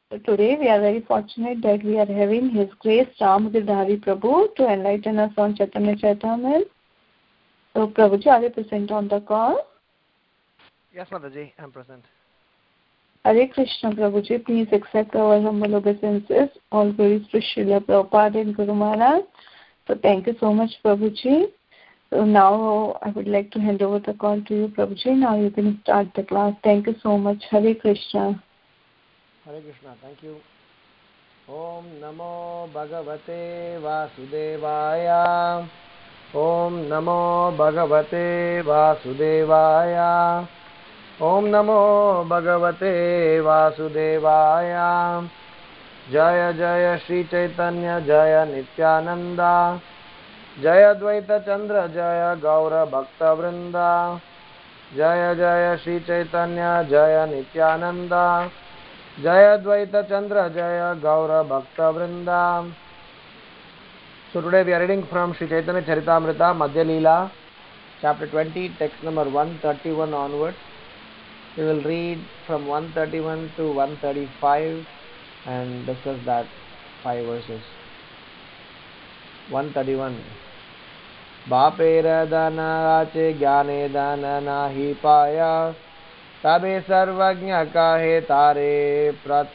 So today we are very fortunate that we are having His Grace Ram Girdhari Prabhu to enlighten us on Chaitanya Charitamrita. So Prabhuji, are you present on the call? Yes, Mataji, I am present. Hare Krishna Prabhuji, please accept our humble obeisances. All glories to Srila Prabhupada and Guru Maharaj. So thank you so much Prabhuji. So now I would like to hand over the call to you Prabhuji. Now you can start the class. Thank you so much. Hare Krishna. Hare Krishna, thank you. Om Namo Bhagavate Vasudevaya. Om Namo Bhagavate Vasudevaya. Om Namo Bhagavate Vasudevaya. Jaya Jaya Shri Chaitanya Jaya Nityananda. Jaya Dvaita Chandra Jaya Gaura Bhakta Vrinda. Jaya Jaya Shri Chaitanya Jaya Nityananda. Jaya Dvaita Chandra Jaya Gaura Bhakta Vrinda. So today we are reading from Sri Chaitanya Charitamrita Madhya Leela, chapter 20, text number 131 onwards. We will read from 131 to 135 and discuss that 5 verses. 131. Bapera dana ache gyane dana nahi paya tabe sarvagnya kahe tare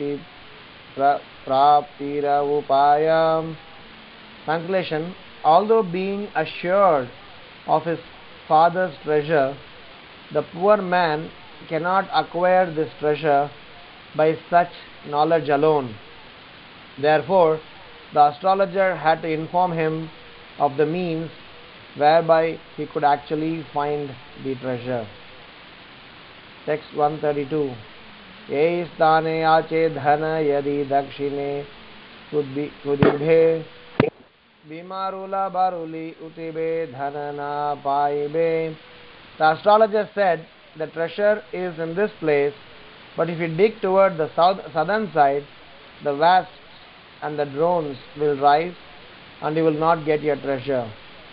praptira upaya. Translation: although being assured of his father's treasure, the poor man cannot acquire this treasure by such knowledge alone. Therefore, the astrologer had to inform him of the means whereby he could actually find the treasure. Text 132. Ye stane ache dhana yadi dakshine kudibhe bimarula baruli utibe dhanana paibe. The astrologer said, the treasure is in this place, but if you dig toward the southern side, the wasps and the drones will rise and you will not get your treasure.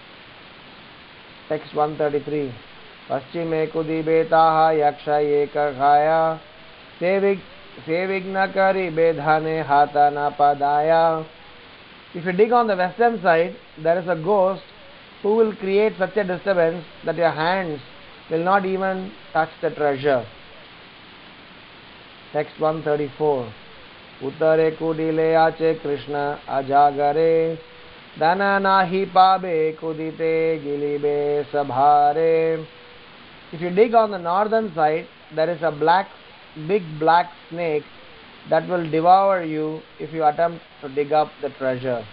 Text 133. Paschime kudibe taha yaksha yekakhaya sevigna karibe dhane hatana padaya. If you dig on the western side, there is a ghost who will create such a disturbance that your hands will not even touch the treasure. Text 134. Uttare kudile ache Krishna ajagare dana nahi pabe kudite gilibe sabhare. If you dig on the northern side, there is a big black snake that will devour you if you attempt to dig up the treasure.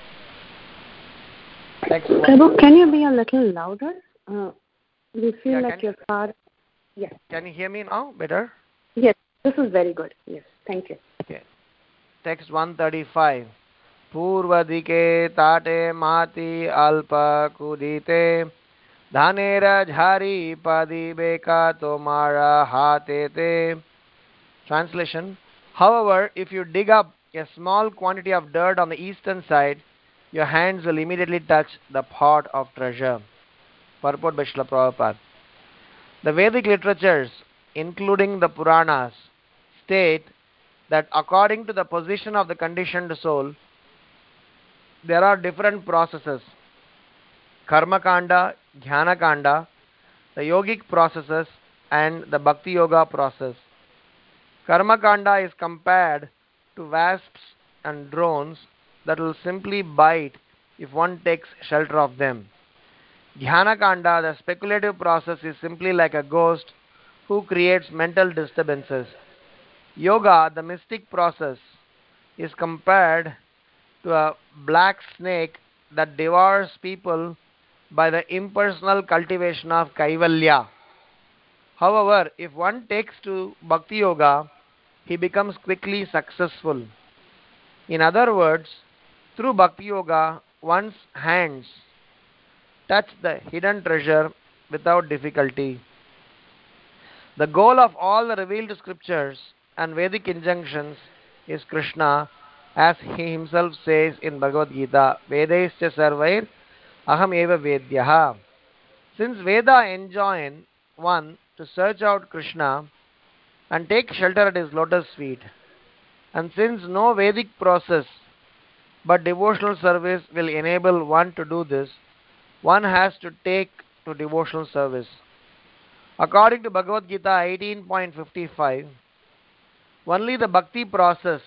Prabhu, can you be a little louder? You feel like you're far. Yes. Can you hear me now better? Yes, this is very good. Yes, thank you. Okay. Text 135. Purvadike tate mati alpa kudite dhanera jhari padi beka tomara hatete. Translation: however, if you dig up a small quantity of dirt on the eastern side, your hands will immediately touch the pot of treasure. Purport by Srila Prabhupada. The Vedic literatures, including the Puranas, state that according to the position of the conditioned soul, there are different processes: Karma Kanda, Jnana Kanda, the yogic processes, and the Bhakti Yoga process. Karma Kanda is compared to wasps and drones that will simply bite if one takes shelter of them. Dhyana Kanda, the speculative process, is simply like a ghost who creates mental disturbances. Yoga, the mystic process, is compared to a black snake that devours people by the impersonal cultivation of Kaivalya. However, if one takes to Bhakti Yoga, he becomes quickly successful. In other words, through Bhakti Yoga, one's hands touch the hidden treasure without difficulty. The goal of all the revealed scriptures and Vedic injunctions is Krishna, as he himself says in Bhagavad Gita, Vedaischa sarvair aham eva vedyaha. Since Veda enjoin one to search out Krishna and take shelter at his lotus feet, And since no Vedic process but devotional service will enable one to do this, one has to take to devotional service. According to Bhagavad Gita 18.55, only the bhakti process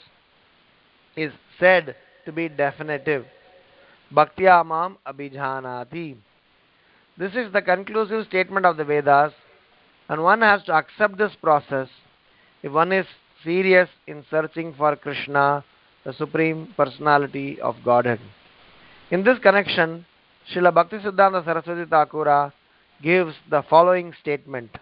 is said to be definitive. Bhaktya mam abhijanati. This is the conclusive statement of the Vedas, and one has to accept this process if one is serious in searching for Krishna, the Supreme Personality of Godhead. In this connection, Srila Bhaktisiddhanta Saraswati Thakura gives the following statement.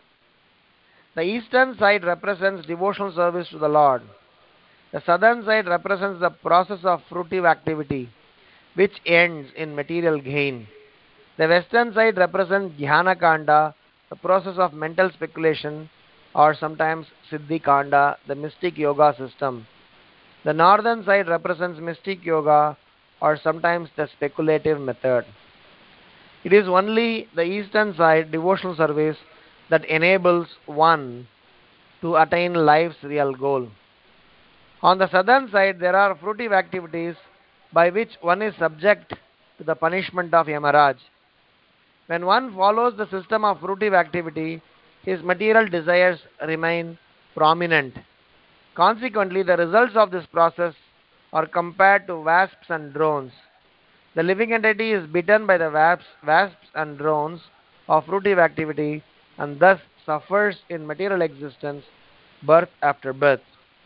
The eastern side represents devotional service to the Lord. The southern side represents the process of fruitive activity, which ends in material gain. The western side represents Dhyana Kanda, the process of mental speculation, or sometimes Siddhi Kanda, the mystic yoga system. The northern side represents mystic yoga, or sometimes the speculative method. It is only the eastern side, devotional service, that enables one to attain life's real goal. On the southern side, there are fruitive activities by which one is subject to the punishment of Yamaraj. When one follows the system of fruitive activity, his material desires remain prominent. Consequently, the results of this process are compared to wasps and drones. The living entity is bitten by the wasps and drones of fruitive activity and thus suffers in material existence, birth after birth.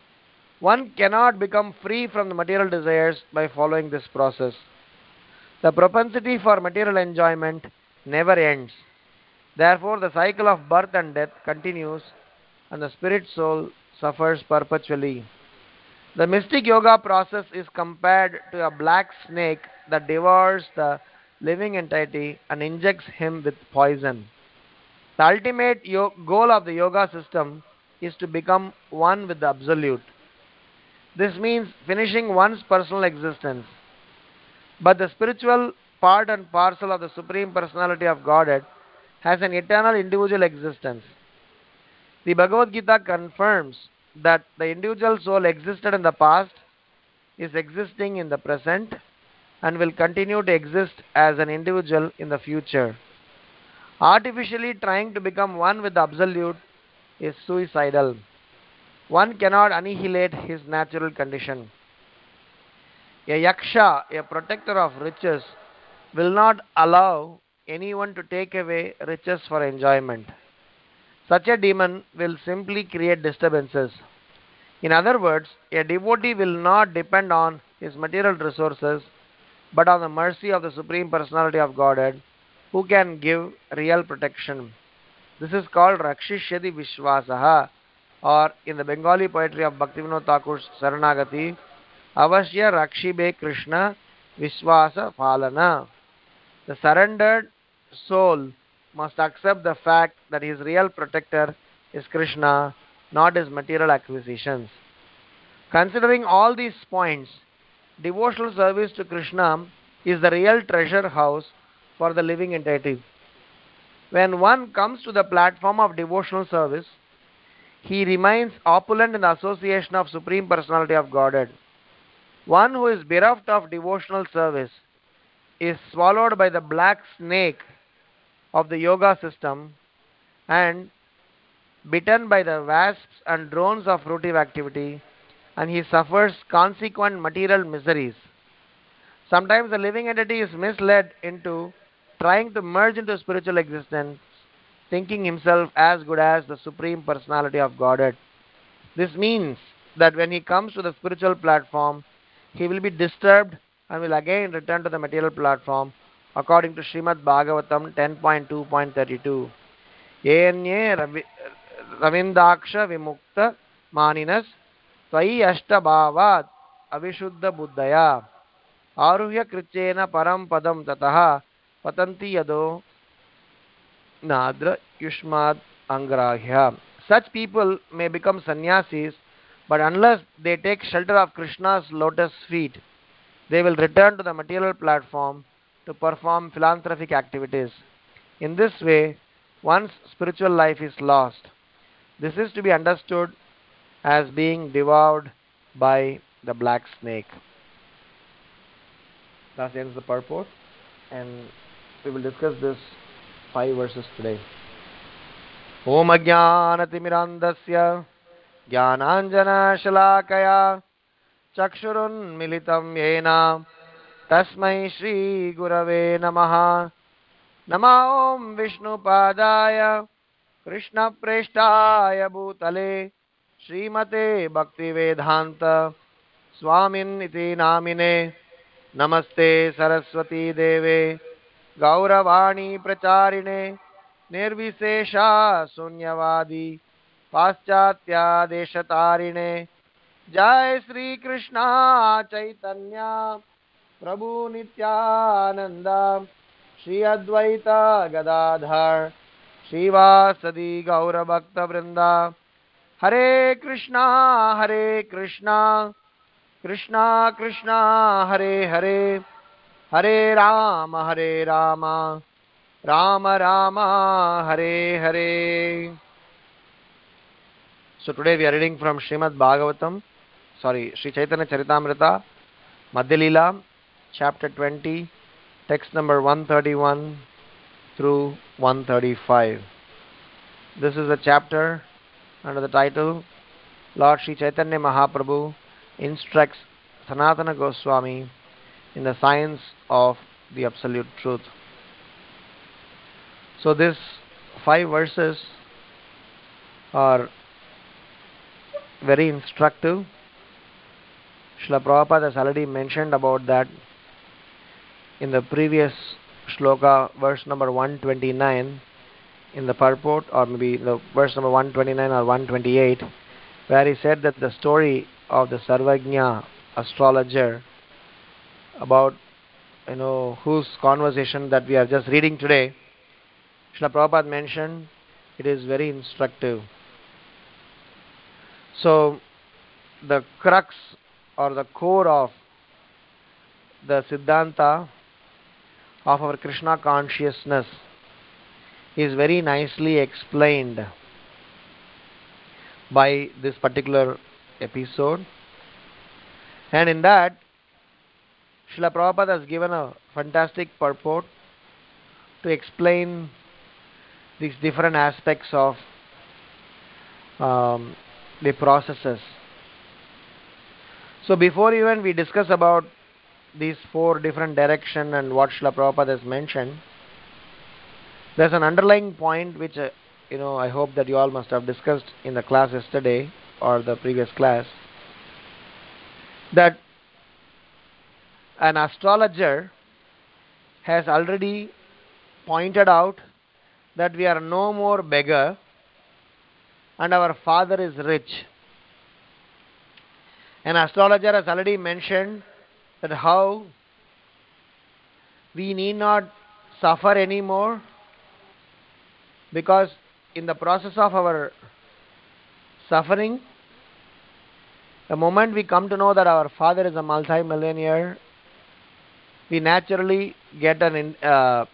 One cannot become free from the material desires by following this process. The propensity for material enjoyment never ends. Therefore, the cycle of birth and death continues and the spirit soul suffers perpetually. The mystic yoga process is compared to a black snake that devours the living entity and injects him with poison. The ultimate goal of the yoga system is to become one with the Absolute. This means finishing one's personal existence. But the spiritual part and parcel of the Supreme Personality of Godhead has an eternal individual existence. The Bhagavad Gita confirms that the individual soul existed in the past, is existing in the present, and will continue to exist as an individual in the future. Artificially trying to become one with the Absolute is suicidal. One cannot annihilate his natural condition. A yaksha, a protector of riches, will not allow anyone to take away riches for enjoyment. Such a demon will simply create disturbances. In other words, a devotee will not depend on his material resources but on the mercy of the Supreme Personality of Godhead, who can give real protection. This is called Rakshishyati Vishwasaha, or in the Bengali poetry of Bhaktivinoda Thakur's Saranagati, Avashya Rakshibe Krishna Vishwasa Palana. The surrendered soul must accept the fact that his real protector is Krishna, not his material acquisitions. Considering all these points, devotional service to Krishna is the real treasure house for the living entity. When one comes to the platform of devotional service, he remains opulent in the association of Supreme Personality of Godhead. One who is bereft of devotional service is swallowed by the black snake of the yoga system and bitten by the wasps and drones of fruitive activity, and he suffers consequent material miseries. Sometimes the living entity is misled into trying to merge into spiritual existence, thinking himself as good as the Supreme Personality of Godhead. This means that when he comes to the spiritual platform, he will be disturbed and will again return to the material platform, according to Srimad Bhagavatam 10.2.32. Yenye Ravindaksha Vimukta Maninas Tvai Ashtabhavat Avishuddha Buddhaya Aruhya Krichena Param Padam Tataha Patanti Yado Nadra Yushmad Angrahya. Such people may become sannyasis, but unless they take shelter of Krishna's lotus feet, they will return to the material platform to perform philanthropic activities. In this way, one's spiritual life is lost. This is to be understood as being devoured by the black snake. Thus ends the purport, and we will discuss this 5 verses today. Om Ajnanatimirandasya Jnananjanashalakaya Chakshurunmilitam Yena Tasmai Shri Gurave Namaha. Nama Om Vishnupadaya Krishna Preshtaya Bhutale Srimate Bhaktivedanta Swamin iti namine Namaste Saraswati Deve Gauravani Pracharine Nirvisesha Sunyavadi Paschatya Deshatarine Jai Sri Krishna Chaitanya Prabhu Nityananda Shri Advaita Gadadhar Srivasadi Gaura Bhakta Vrinda Hare Krishna Krishna Krishna Hare Hare Hare Rama Rama Rama Hare Hare. So today we are reading from Srimad Bhagavatam, Sri Chaitanya Charitamrita, Madhya Leela, chapter 20, text number 131 through 135. This is a chapter under the title Lord Sri Chaitanya Mahaprabhu instructs Sanatana Goswami in the science of the absolute truth. So these 5 verses are very instructive. Srila Prabhupada has already mentioned about that in the previous shloka, verse number 129 in the purport, or maybe the verse number 129 or 128, where he said that the story of the Sarvajna astrologer, about whose conversation that we are just reading today, Srila Prabhupada mentioned it is very instructive. So the crux or the core of the Siddhanta of our Krishna consciousness is very nicely explained by this particular episode, and in that Srila Prabhupada has given a fantastic purport to explain these different aspects of the processes. So before even we discuss about these 4 different directions and what Srila Prabhupada has mentioned, there's an underlying point which I hope that you all must have discussed in the class yesterday or the previous class, that an astrologer has already pointed out that we are no more beggar and our father is rich. An astrologer has already mentioned that how we need not suffer anymore, because in the process of our suffering, the moment we come to know that our father is a multi-millionaire, we naturally get a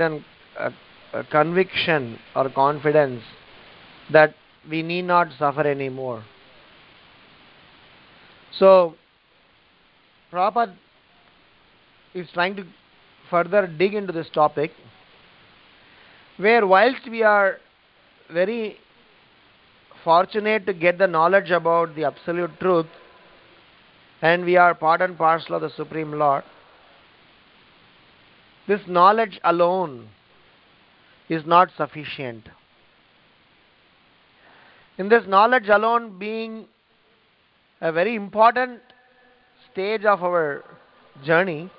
conviction or confidence that we need not suffer anymore. So Prabhupada is trying to further dig into this topic, where whilst we are very fortunate to get the knowledge about the absolute truth, and we are part and parcel of the Supreme Lord, this knowledge alone is not sufficient. In this knowledge alone being a very important stage of our journey,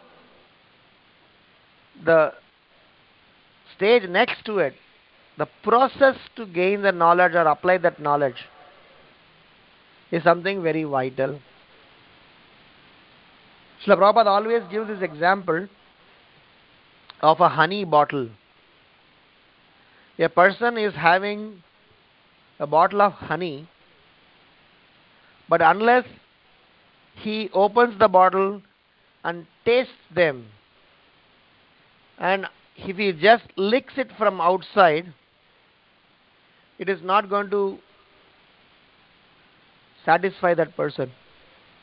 the stage next to it, the process to gain the knowledge or apply that knowledge, is something very vital. Srila Prabhupada always gives this example of a honey bottle. A person is having a bottle of honey, but unless he opens the bottle and tastes them, and if he just licks it from outside, it is not going to satisfy that person.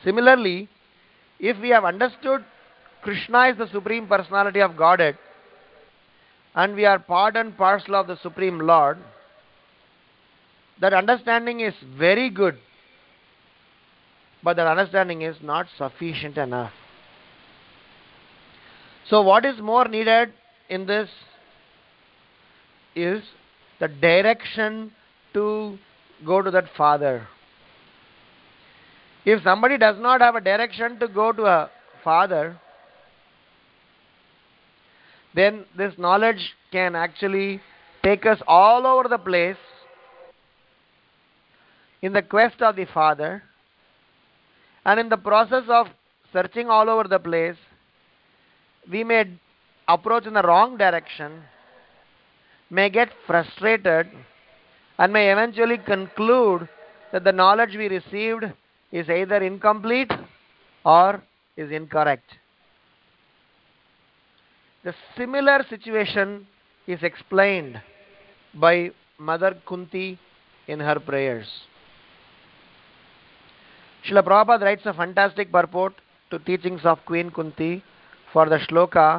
Similarly, if we have understood Krishna is the Supreme Personality of Godhead and we are part and parcel of the Supreme Lord, that understanding is very good, but that understanding is not sufficient enough. So what is more needed in this is the direction to go to that Father. If somebody does not have a direction to go to a Father, then this knowledge can actually take us all over the place in the quest of the Father, and in the process of searching all over the place, we may approach in the wrong direction, may get frustrated, and may eventually conclude that the knowledge we received is either incomplete or is incorrect. The similar situation is explained by Mother Kunti in her prayers. Srila Prabhupada writes a fantastic purport to teachings of Queen Kunti for the shloka,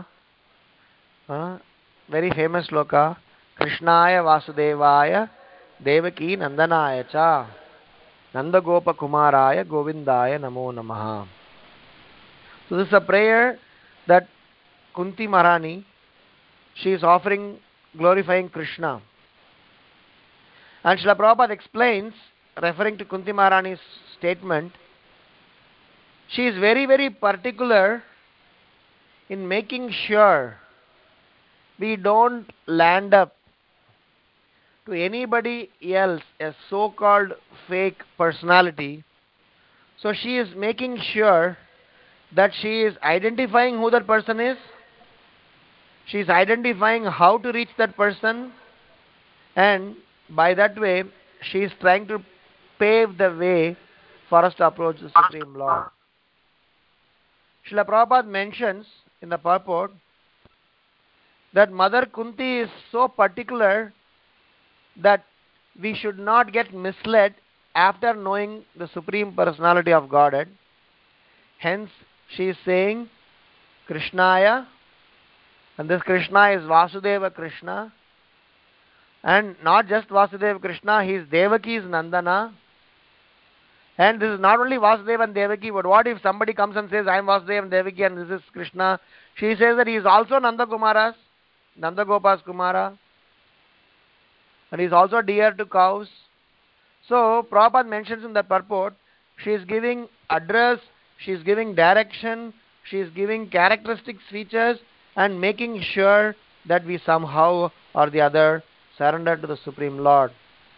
very famous shloka, Krishnaya Vasudevaya Devaki Nandanaya Cha Nandagopa Kumaraya Govindaya Namo Namaha. So this is a prayer that Kunti Maharani, she is offering, glorifying Krishna. And Srila Prabhupada explains, referring to Kunti Maharani's statement, she is very, very particular in making sure we don't land up to anybody else, a so-called fake personality. So she is making sure that she is identifying who that person is, she is identifying how to reach that person, and by that way she is trying to pave the way for us to approach the Supreme Lord. Srila Prabhupada mentions in the purport that Mother Kunti is so particular that we should not get misled after knowing the Supreme Personality of Godhead. Hence, she is saying Krishnaya, and this Krishna is Vasudeva Krishna, and not just Vasudeva Krishna, he is Devaki's Nandana. And this is not only Vasudeva and Devaki, but what if somebody comes and says, I am Vasudeva and Devaki and this is Krishna? She says that he is also Nanda Gopa's Kumara, and he is also dear to cows. So, Prabhupada mentions in the purport, she is giving address, she is giving direction, she is giving characteristics, features, and making sure that we somehow or the other surrender to the Supreme Lord.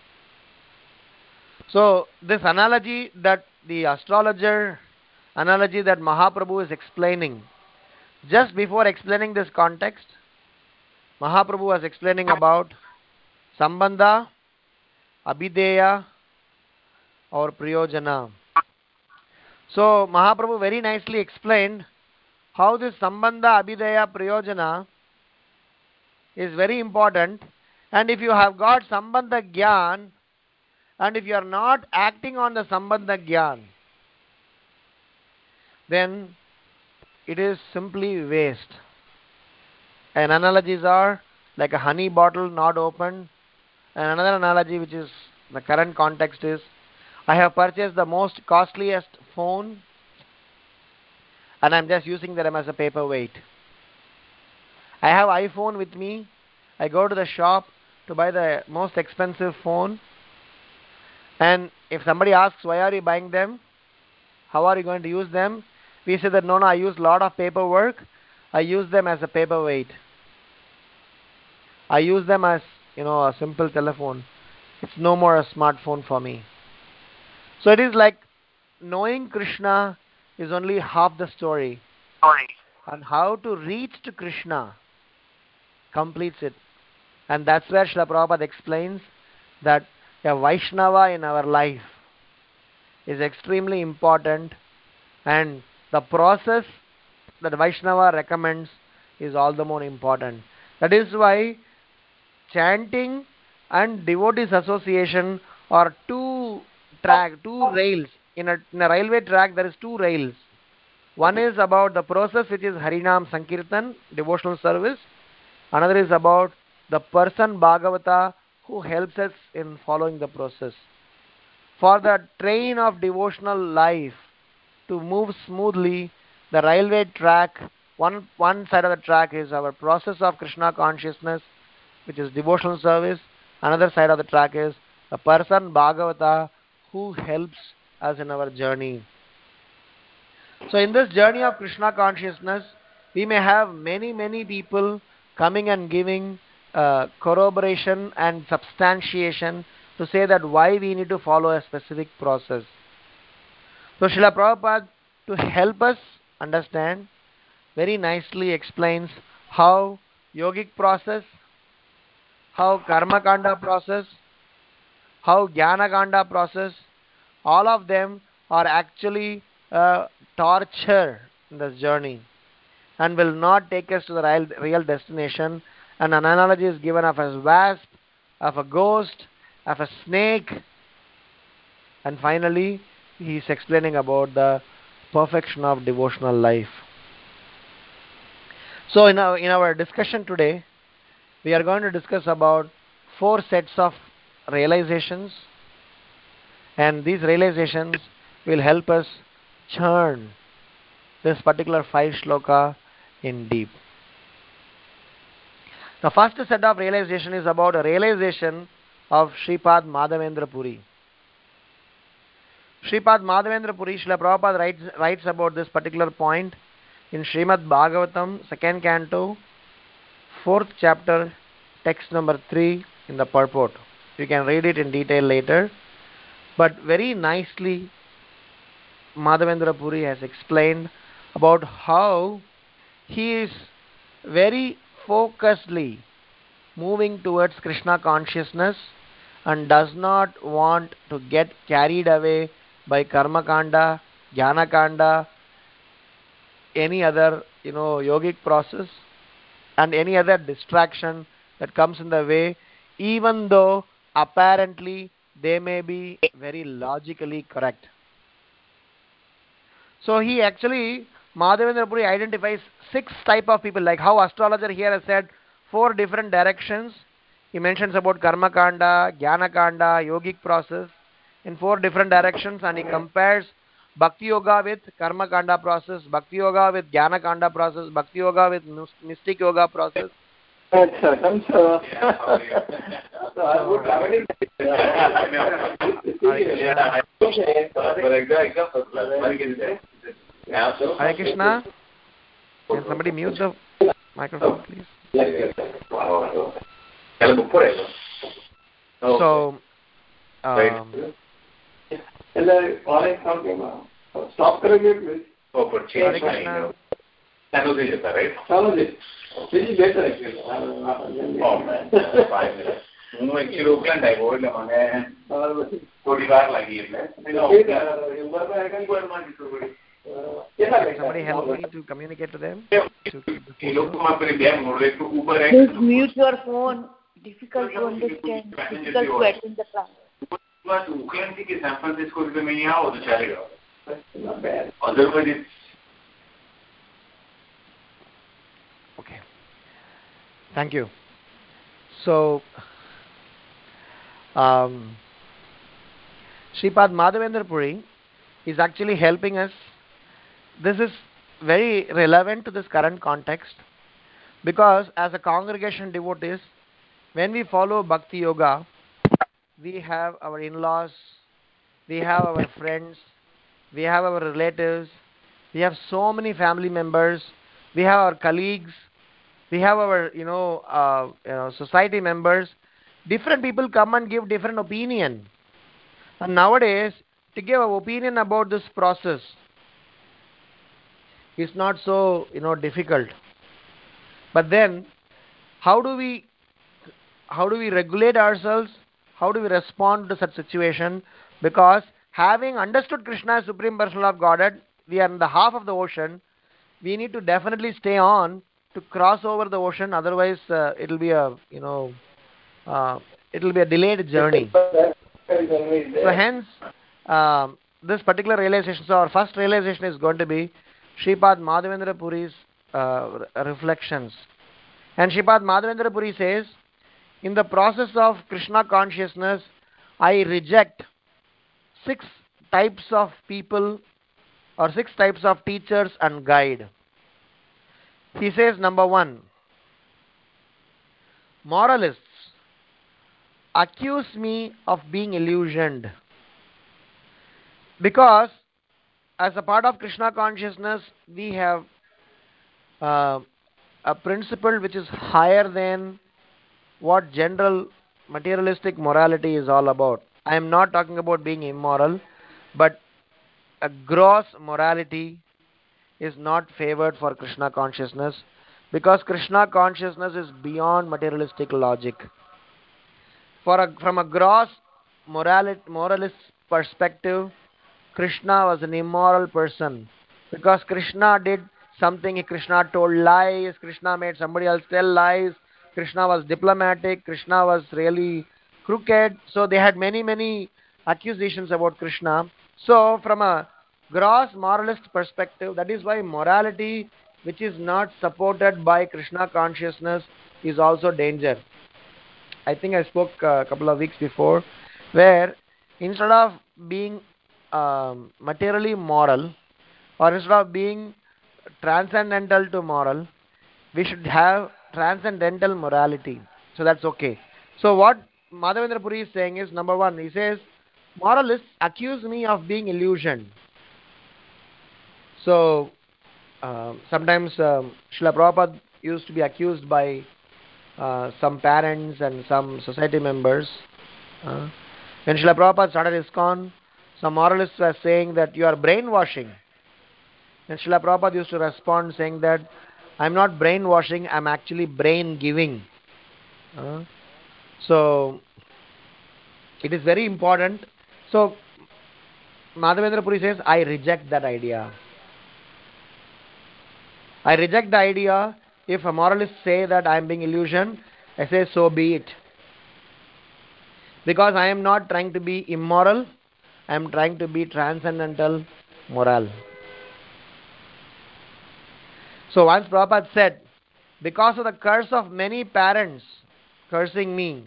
So, this analogy that the astrologer, analogy that Mahaprabhu is explaining, just before explaining this context, Mahaprabhu was explaining about Sambandha, Abhideya, or Priyojana. So, Mahaprabhu very nicely explained how this Sambandha, Abhideya, Priyojana is very important, and if you have got Sambandha Gyan, and if you are not acting on the Sambandha Gyan, then it is simply waste. And analogies are like a honey bottle not opened, and another analogy which is the current context is, I have purchased the most costliest phone and I'm just using them as a paperweight. I have iPhone with me. I go to the shop to buy the most expensive phone, and if somebody asks why are you buying them, how are you going to use them, we say that no, I use a lot of paperwork. I use them as a paperweight. I use them as, a simple telephone. It's no more a smartphone for me. So it is like knowing Krishna is only half the story. And how to reach to Krishna completes it. And that's where Srila Prabhupada explains that a Vaishnava in our life is extremely important, and the process that Vaishnava recommends is all the more important. That is why chanting and devotees association are two rails in a railway track, there is two rails. One is about the process, which is Harinam Sankirtan, devotional service. Another is about the person Bhagavata who helps us in following the process. For the train of devotional life to move smoothly, the railway track, one side of the track is our process of Krishna consciousness, which is devotional service. Another side of the track is the person Bhagavata who helps us in our journey. So in this journey of Krishna consciousness, we may have many people coming and giving corroboration and substantiation to say that why we need to follow a specific process. So Srila Prabhupada, to help us understand, very nicely explains how yogic process, how karma kanda process, how jnana kanda process, all of them are actually torture in this journey and will not take us to the real destination. And an analogy is given of a wasp, of a ghost, of a snake, and finally he is explaining about the perfection of devotional life. So in our discussion today, we are going to discuss about 4 sets of realizations, and these realizations will help us churn this particular 5 shloka in deep. The first set of realization is about a realization of Sripad Madhavendra Puri. Sripad Madhavendra Puri, Srila Prabhupada writes about this particular point in Srimad Bhagavatam, 2nd canto, 4th chapter, text number 3 in the purport. You can read it in detail later. But very nicely, Madhavendra Puri has explained about how he is very focusedly moving towards Krishna consciousness and does not want to get carried away by karma kanda, jnana kanda, any other yogic process and any other distraction that comes in the way, even though apparently they may be very logically correct. So he actually, Madhavendra Puri identifies 6 type of people, like how astrologer here has said 4 different directions. He mentions about karma kanda, jnana kanda, yogic process in 4 different directions, and he compares bhakti yoga with karma kanda process, bhakti yoga with jnana kanda process, bhakti yoga with mystic yoga process. Hare Krishna. Can somebody mute the microphone, please? So, Hare Krishna. Can somebody help me to communicate to them? Please mute your phone. Difficult to understand. Difficult to attend the class. Otherwise, okay. Thank you. So, Sripad Madhavendra Puri is actually helping us. This is very relevant to this current context, because as a congregation devotees, when we follow Bhakti Yoga, we have our in-laws, we have our friends, we have our relatives, we have so many family members, we have our colleagues, we have our society members. Different people come and give different opinion, and nowadays to give an opinion about this process is not so difficult. But then how do we regulate ourselves? How do we respond to such situation? Because having understood Krishna as Supreme Personal of Godhead, we are in the half of the ocean. We need to definitely stay on to cross over the ocean. Otherwise, it will be a delayed journey. So hence, this particular realization, so our first realization is going to be Sripad Madhavendra Puri's reflections. And Sripad Madhavendra Puri says, in the process of Krishna consciousness, I reject 6 types of people or 6 types of teachers and guide. He says, number 1, moralists accuse me of being illusioned. Because as a part of Krishna consciousness, we have a principle which is higher than what general materialistic morality is all about. I am not talking about being immoral, but a gross morality is not favored for Krishna consciousness, because Krishna consciousness is beyond materialistic logic. From a gross moralist perspective, Krishna was an immoral person, because Krishna did something. Krishna told lies, Krishna made somebody else tell lies, Krishna was diplomatic, Krishna was really crooked. So they had many accusations about Krishna. So from a gross moralist perspective, that is why morality which is not supported by Krishna consciousness is also danger. I think I spoke a couple of weeks before, where instead of being materially moral, or instead of being transcendental to moral, we should have transcendental morality. So that's okay. So what Madhavendra Puri is saying is, number 1, he says, moralists accuse me of being illusioned. So sometimes Srila Prabhupada used to be accused by some parents and some society members. When Srila Prabhupada started ISKCON, some moralists were saying that you are brainwashing. And Srila Prabhupada used to respond saying that I'm not brainwashing, I'm actually brain giving. So it is very important. So Madhavendra Puri says, I reject that idea. I reject the idea. If a moralist say that I am being illusioned, I say so be it. Because I am not trying to be immoral, I am trying to be transcendental moral. So once Prabhupada said, because of the curse of many parents cursing me,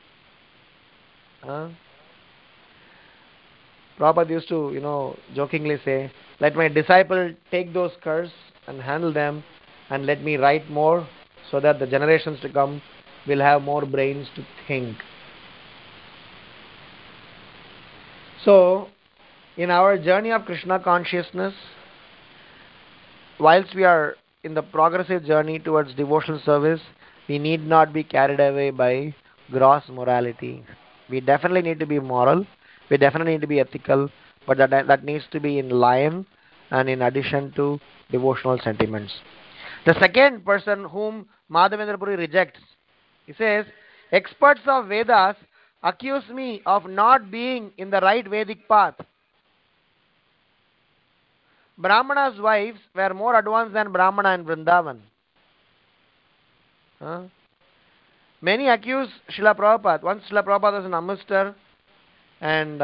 Prabhupada used to, jokingly say, let my disciple take those curse and handle them, and let me write more, so that the generations to come will have more brains to think. So, in our journey of Krishna consciousness, whilst we are in the progressive journey towards devotional service, we need not be carried away by gross morality. We definitely need to be moral, we definitely need to be ethical, but that needs to be in line and in addition to devotional sentiments. The second person whom Madhavendra Puri rejects, he says, experts of Vedas accuse me of not being in the right Vedic path. Brahmana's wives were more advanced than Brahmana in Vrindavan. Many accuse Srila Prabhupada. Once Srila Prabhupada was in Amritsar, and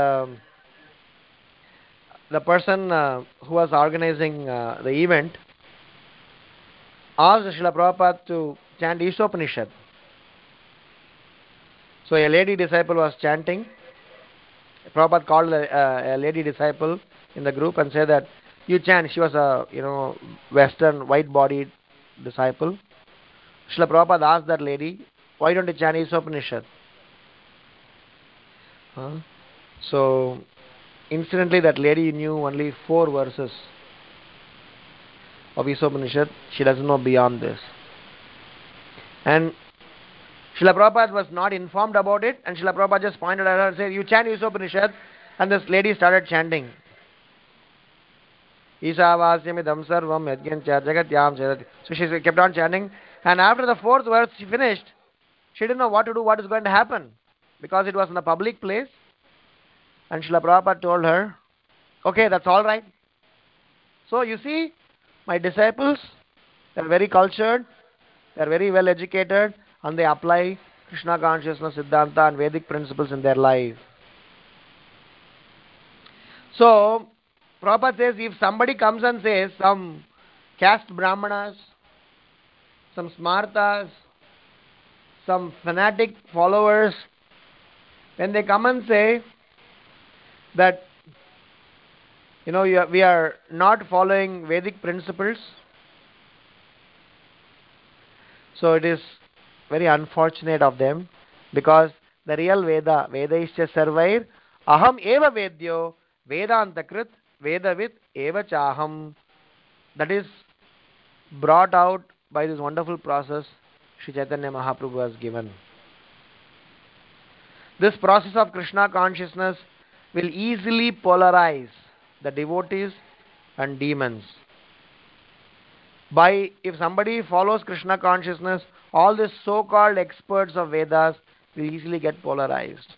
the person who was organizing the event asked Srila Prabhupada to chant Ishopanishad. So a lady disciple was chanting. Prabhupada called a lady disciple in the group and said that you chant. She was a Western white-bodied disciple. Srila Prabhupada asked that lady, why don't you chant Ishopanishad? So incidentally, that lady knew only 4 verses of Ishopanishad. She doesn't know beyond this. And Srila Prabhupada was not informed about it, and Srila Prabhupada just pointed at her and said, you chant Ishopanishad, and this lady started chanting. Ishavasyamidam sarvam yajnancha jagatyam chedati. So she kept on chanting, and after the 4th verse she finished, she didn't know what to do, what is going to happen, because it was in a public place. And Srila Prabhupada told her, okay, that's all right. So you see, my disciples, they are very cultured, they are very well educated, and they apply Krishna consciousness, Siddhanta and Vedic principles in their life. So, Prabhupada says, if somebody comes and says, some caste brahmanas, some smartas, some fanatic followers, when they come and say that, we are not following Vedic principles, so it is very unfortunate of them, because the real Veda ischa sarvair aham eva vedyo vedantakrit vedavit eva chaham, that is brought out by this wonderful process Sri Chaitanya Mahaprabhu has given. This process of Krishna consciousness will easily polarize the devotees and demons. If somebody follows Krishna consciousness, all these so-called experts of Vedas will easily get polarized,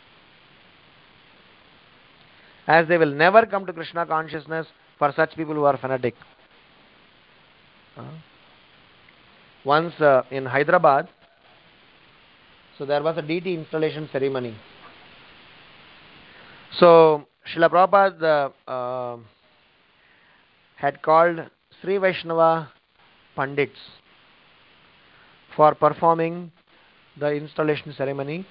as they will never come to Krishna consciousness for such people who are fanatic. Once in Hyderabad, so there was a deity installation ceremony. So Srila Prabhupada had called Sri Vaishnava Pandits for performing the installation ceremony.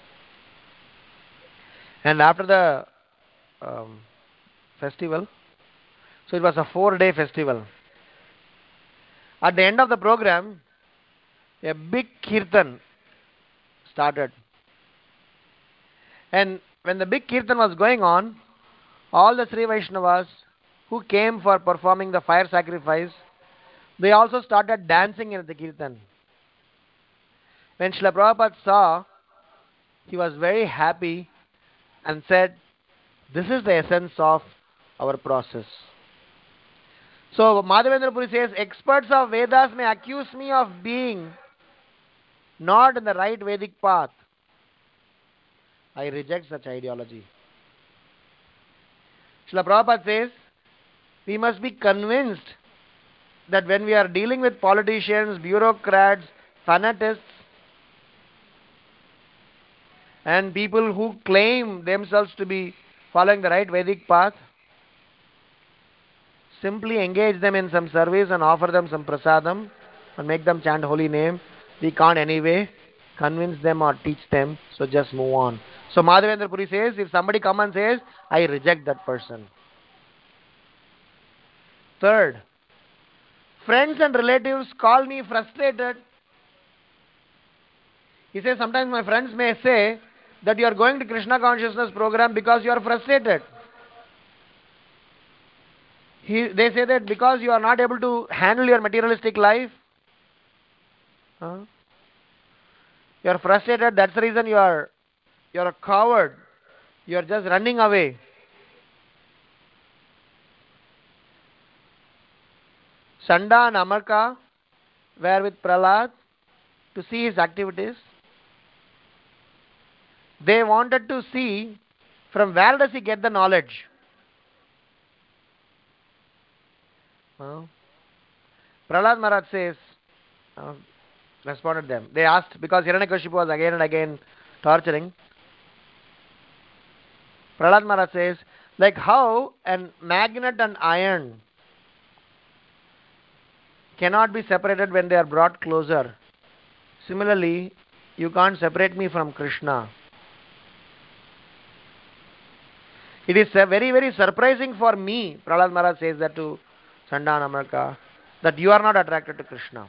And after the festival, so it was a 4-day festival. At the end of the program, a big kirtan started. And when the big kirtan was going on, all the Sri Vaishnavas who came for performing the fire sacrifice, they also started dancing in the kirtan. When Srila Prabhupada saw, he was very happy and said, this is the essence of our process. So Madhavendra Puri says, experts of Vedas may accuse me of being not in the right Vedic path. I reject such ideology. Srila Prabhupada says, we must be convinced that when we are dealing with politicians, bureaucrats, fanatists, and people who claim themselves to be following the right Vedic path, simply engage them in some service and offer them some prasadam and make them chant holy name. We can't anyway convince them or teach them, so just move on. So Madhavendra Puri says, if somebody comes and says, I reject that person. Third, friends and relatives call me frustrated. He says, sometimes my friends may say that you are going to Krishna consciousness program because you are frustrated. They say that because you are not able to handle your materialistic life, you are frustrated, that's the reason you are a coward. You are just running away. Sanda and Amarka were with Prahlad to see his activities. They wanted to see from where does he get the knowledge. Prahlad Maharaj says, responded them. They asked, because Hiranyakashipu was again and again torturing. Prahlad Maharaj says, like how a magnet and iron cannot be separated when they are brought closer, similarly, you can't separate me from Krishna. It is very, very surprising for me, Prahlad Maharaj says that to Sanda and Amarka, that you are not attracted to Krishna.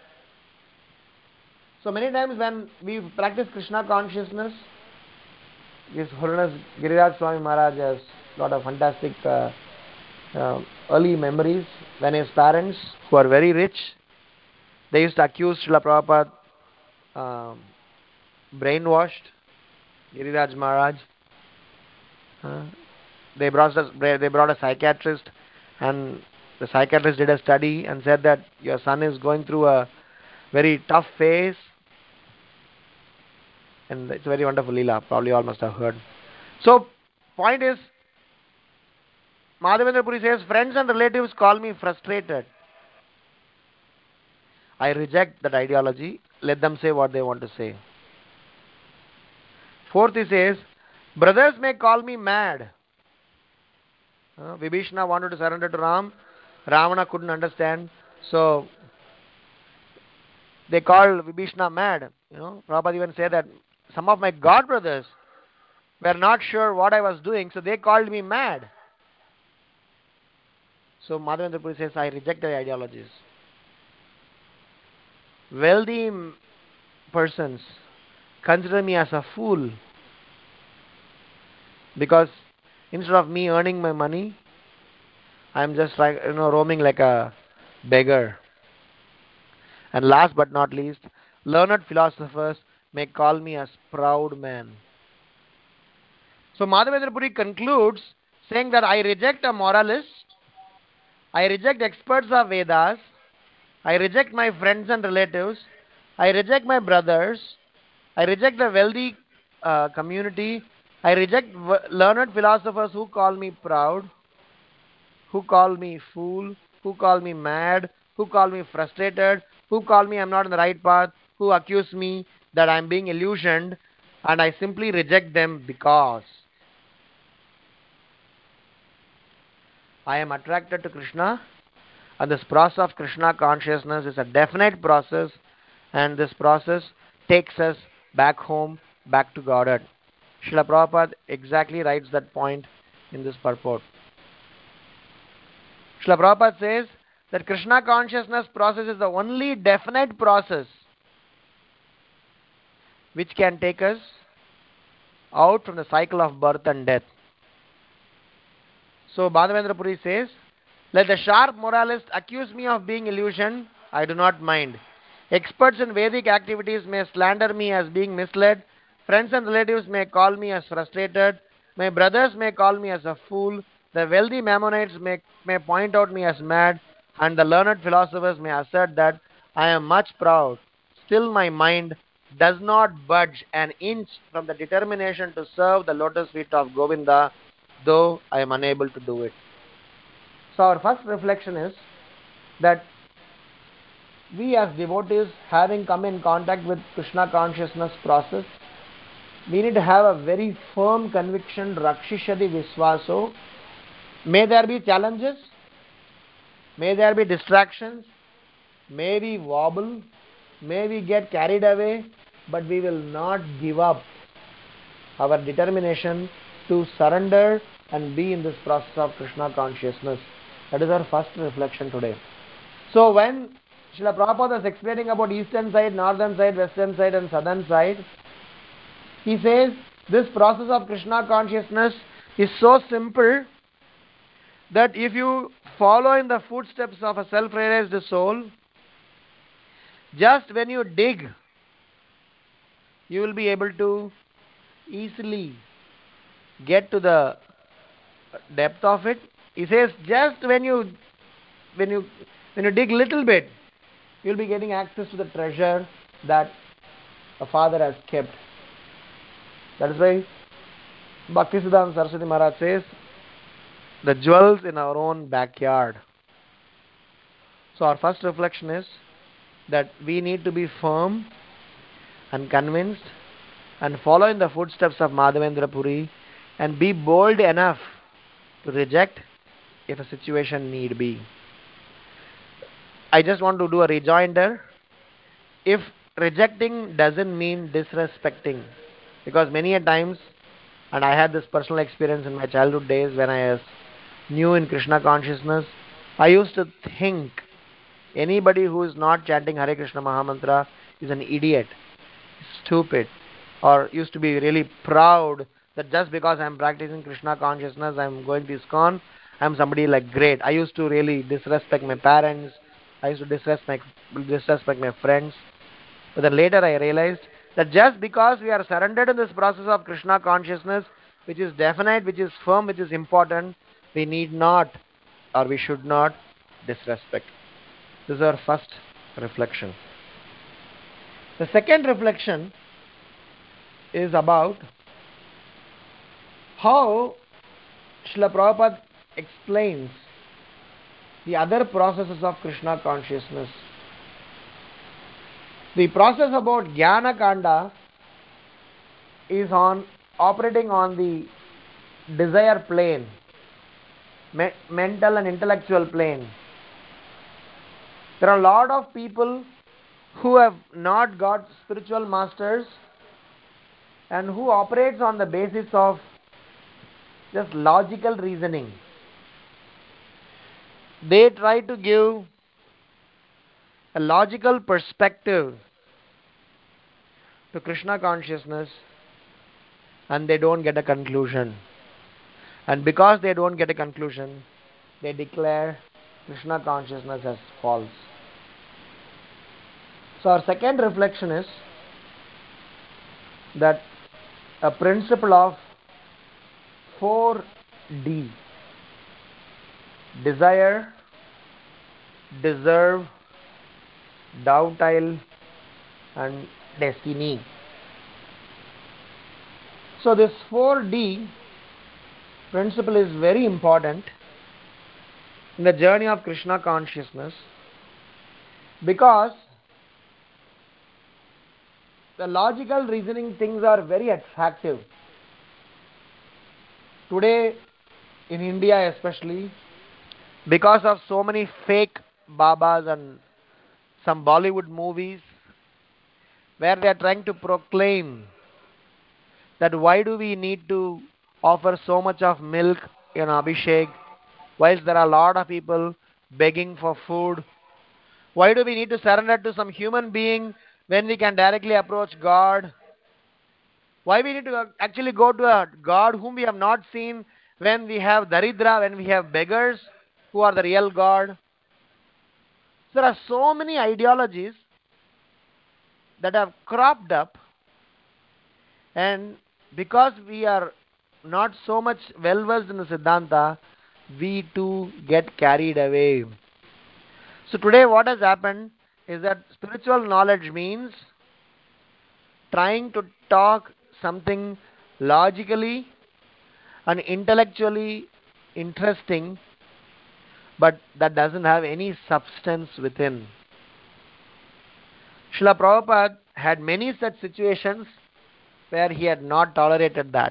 So many times when we practice Krishna consciousness, His Holiness Giriraj Swami Maharaj has a lot of fantastic early memories when his parents, who are very rich, they used to accuse Srila Prabhupada brainwashed Giriraj Maharaj. They brought a psychiatrist, and the psychiatrist did a study and said that your son is going through a very tough phase, and it's a very wonderful lila. Probably all must have heard. So, point is, Madhavendra Puri says, friends and relatives call me frustrated. I reject that ideology. Let them say what they want to say. Fourth, he says, brothers may call me mad. Vibhishana wanted to surrender to Ram. Ravana couldn't understand. So they called Vibhishana mad. Prabhupada even said that some of my god brothers were not sure what I was doing, so they called me mad. So Madhavendra Puri says, I reject the ideologies. Wealthy persons consider me as a fool because instead of me earning my money, I'm just roaming like a beggar. And last but not least, learned philosophers may call me as proud man. So Madhavendra Puri concludes saying that I reject a moralist, I reject experts of Vedas, I reject my friends and relatives, I reject my brothers, I reject the wealthy community, I reject learned philosophers who call me proud, who call me fool, who call me mad, who call me frustrated, who call me I'm not on the right path, who accuse me that I'm being illusioned, and I simply reject them because I am attracted to Krishna, and this process of Krishna consciousness is a definite process, and this process takes us back home, back to Godhead. Srila Prabhupada exactly writes that point in this purport. Srila Prabhupada says that Krishna consciousness process is the only definite process which can take us out from the cycle of birth and death. So Madhavendra Puri says, let the sharp moralist accuse me of being illusioned, I do not mind. Experts in Vedic activities may slander me as being misled. Friends and relatives may call me as frustrated. My brothers may call me as a fool. The wealthy Mammonites may point out me as mad. And the learned philosophers may assert that I am much proud. Still my mind does not budge an inch from the determination to serve the lotus feet of Govinda, though I am unable to do it. So our first reflection is that we as devotees, having come in contact with Krishna consciousness process, we need to have a very firm conviction, Rakshishati Visvaso. May there be challenges, may there be distractions, may we wobble, may we get carried away, but we will not give up our determination to surrender and be in this process of Krishna consciousness. That is our first reflection today. So when Srila Prabhupada was explaining about eastern side, northern side, western side and southern side, he says this process of Krishna consciousness is so simple that if you follow in the footsteps of a self-realized soul, just when you dig, you will be able to easily get to the depth of it. He says just when you dig little bit, you will be getting access to the treasure that a father has kept. That is why Bhaktisiddhanta Saraswati Maharaj says, the jewels in our own backyard. So our first reflection is that we need to be firm and convinced and follow in the footsteps of Madhavendra Puri and be bold enough to reject if a situation need be. I just want to do a rejoinder. If rejecting doesn't mean disrespecting, because many a times, and I had this personal experience in my childhood days when I was new in Krishna consciousness, I used to think anybody who is not chanting Hare Krishna Mahamantra is an idiot, stupid, or used to be really proud that just because I am practicing Krishna consciousness, I am going to ISKCON, I am somebody like great. I used to really disrespect my parents, I used to disrespect my friends. But then later I realized that just because we are surrendered in this process of Krishna consciousness, which is definite, which is firm, which is important, we need not or we should not disrespect. This is our first reflection. The second reflection is about how Srila Prabhupada explains the other processes of Krishna consciousness. The process about Jnana Kanda is operating on the desire plane. mental and intellectual plane. There are a lot of people who have not got spiritual masters and who operates on the basis of just logical reasoning. They try to give a logical perspective to Krishna consciousness and they don't get a conclusion. And because they don't get a conclusion, they declare Krishna consciousness as false. So our second reflection is that a principle of 4D: desire, deserve, dovetail, and destiny. So this 4D principle is very important in the journey of Krishna consciousness, because the logical reasoning things are very attractive. Today in India especially, because of so many fake Babas and some Bollywood movies where they are trying to proclaim that why do we need to offer so much of milk in Abhishek, whilst there are a lot of people begging for food. Why do we need to surrender to some human being when we can directly approach God? Why we need to actually go to a God whom we have not seen when we have Daridra, when we have beggars who are the real God? There are so many ideologies that have cropped up, and because we are not so much well versed in the Siddhanta, we too get carried away. So today what has happened is that spiritual knowledge means trying to talk something logically and intellectually interesting, but that doesn't have any substance within. Srila Prabhupada had many such situations where he had not tolerated that.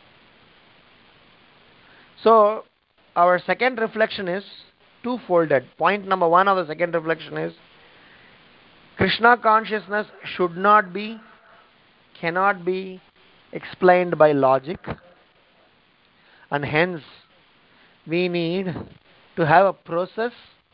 So our second reflection is two-folded. Point number one of the second reflection is Krishna consciousness should not be, cannot be explained by logic, and hence we need to have a process,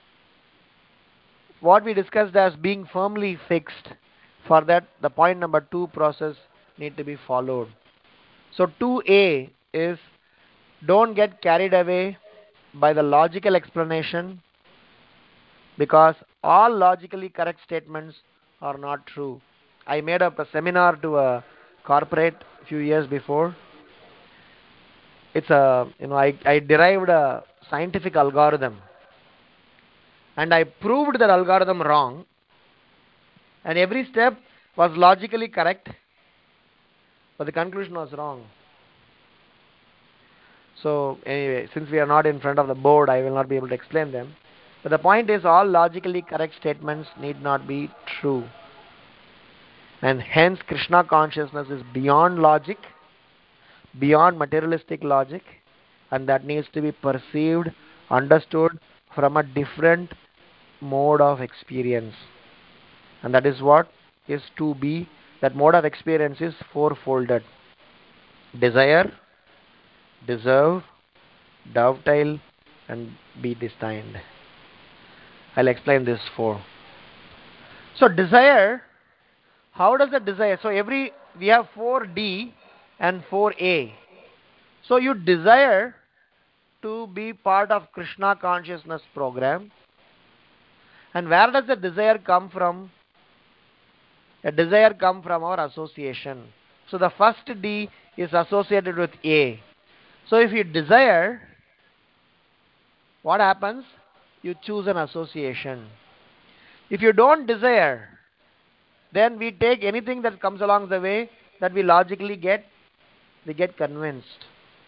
what we discussed as being firmly fixed. For that, the point number 2 process need to be followed. So 2A is don't get carried away by the logical explanation, because all logically correct statements are not true. I made up a seminar to a corporate a few years before. It's I derived a scientific algorithm and I proved that algorithm wrong, and every step was logically correct, but the conclusion was wrong. So anyway, since we are not in front of the board, I will not be able to explain them. But the point is, all logically correct statements need not be true. And hence Krishna consciousness is beyond logic, beyond materialistic logic, and that needs to be perceived, understood from a different mode of experience. And that is what is to be. That mode of experience is four-folded: desire, deserve, dovetail, and be destined. I'll explain this four. So desire, how does the desire? So we have 4D and 4A. So you desire to be part of Krishna consciousness program. And where does the desire come from? A desire comes from our association. So the first D is associated with A. So if you desire, what happens? You choose an association. If you don't desire, then we take anything that comes along the way that we logically get convinced.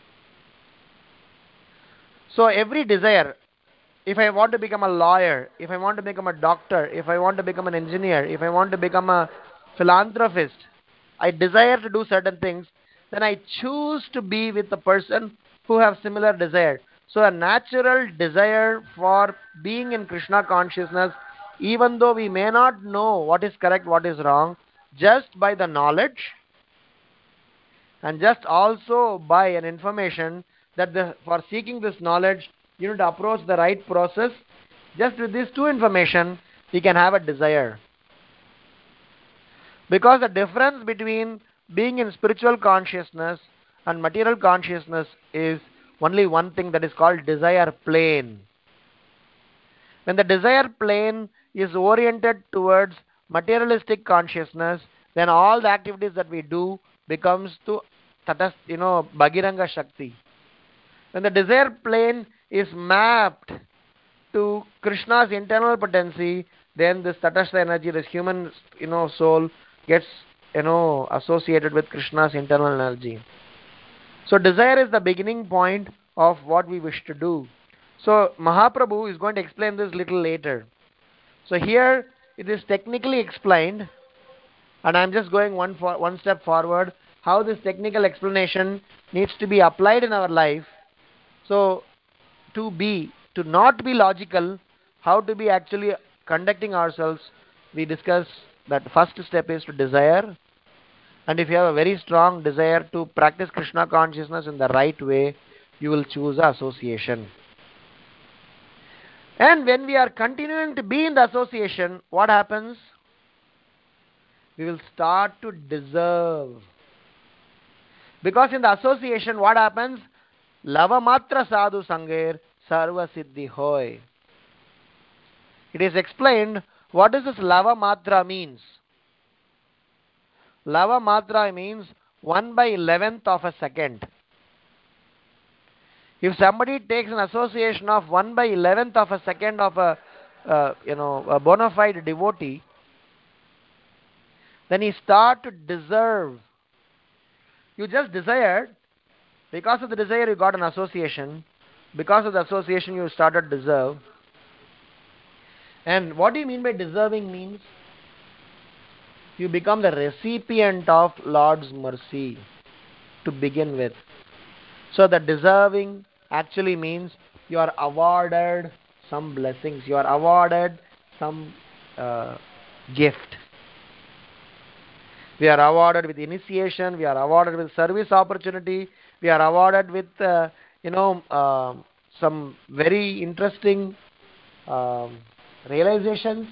So every desire, if I want to become a lawyer, if I want to become a doctor, if I want to become an engineer, if I want to become a philanthropist, I desire to do certain things, then I choose to be with the person who have similar desire. So a natural desire for being in Krishna consciousness, even though we may not know what is correct, what is wrong, just by the knowledge and just also by an information that for seeking this knowledge, you need to approach the right process. Just with these two information, we can have a desire. Because the difference between being in spiritual consciousness and material consciousness is only one thing, that is called desire plane. When the desire plane is oriented towards materialistic consciousness, then all the activities that we do becomes to Bhagiranga Shakti. When the desire plane is mapped to Krishna's internal potency, then this Tatastha energy, this human soul, gets associated with Krishna's internal energy. So desire is the beginning point of what we wish to do. So Mahaprabhu is going to explain this little later. So here it is technically explained, and I'm just going one step forward, how this technical explanation needs to be applied in our life. So to not be logical, how to be actually conducting ourselves, we discuss that first step is to desire. And if you have a very strong desire to practice Krishna consciousness in the right way, you will choose association. And when we are continuing to be in the association, what happens? We will start to deserve. Because in the association, what happens? Lava matra sadhu sangair sarva siddhi hoy. It is explained what does this lava matra means. Lava matra means 1/11th of a second. If somebody takes an association of 1/11th of a second of a bona fide devotee, then he start to deserve. You just desired. Because of the desire, you got an association. Because of the association, you started deserve. And what do you mean by deserving means? You become the recipient of Lord's mercy to begin with. So the deserving actually means you are awarded some blessings. You are awarded some gift. We are awarded with initiation. We are awarded with service opportunity. We are awarded with some very interesting realizations.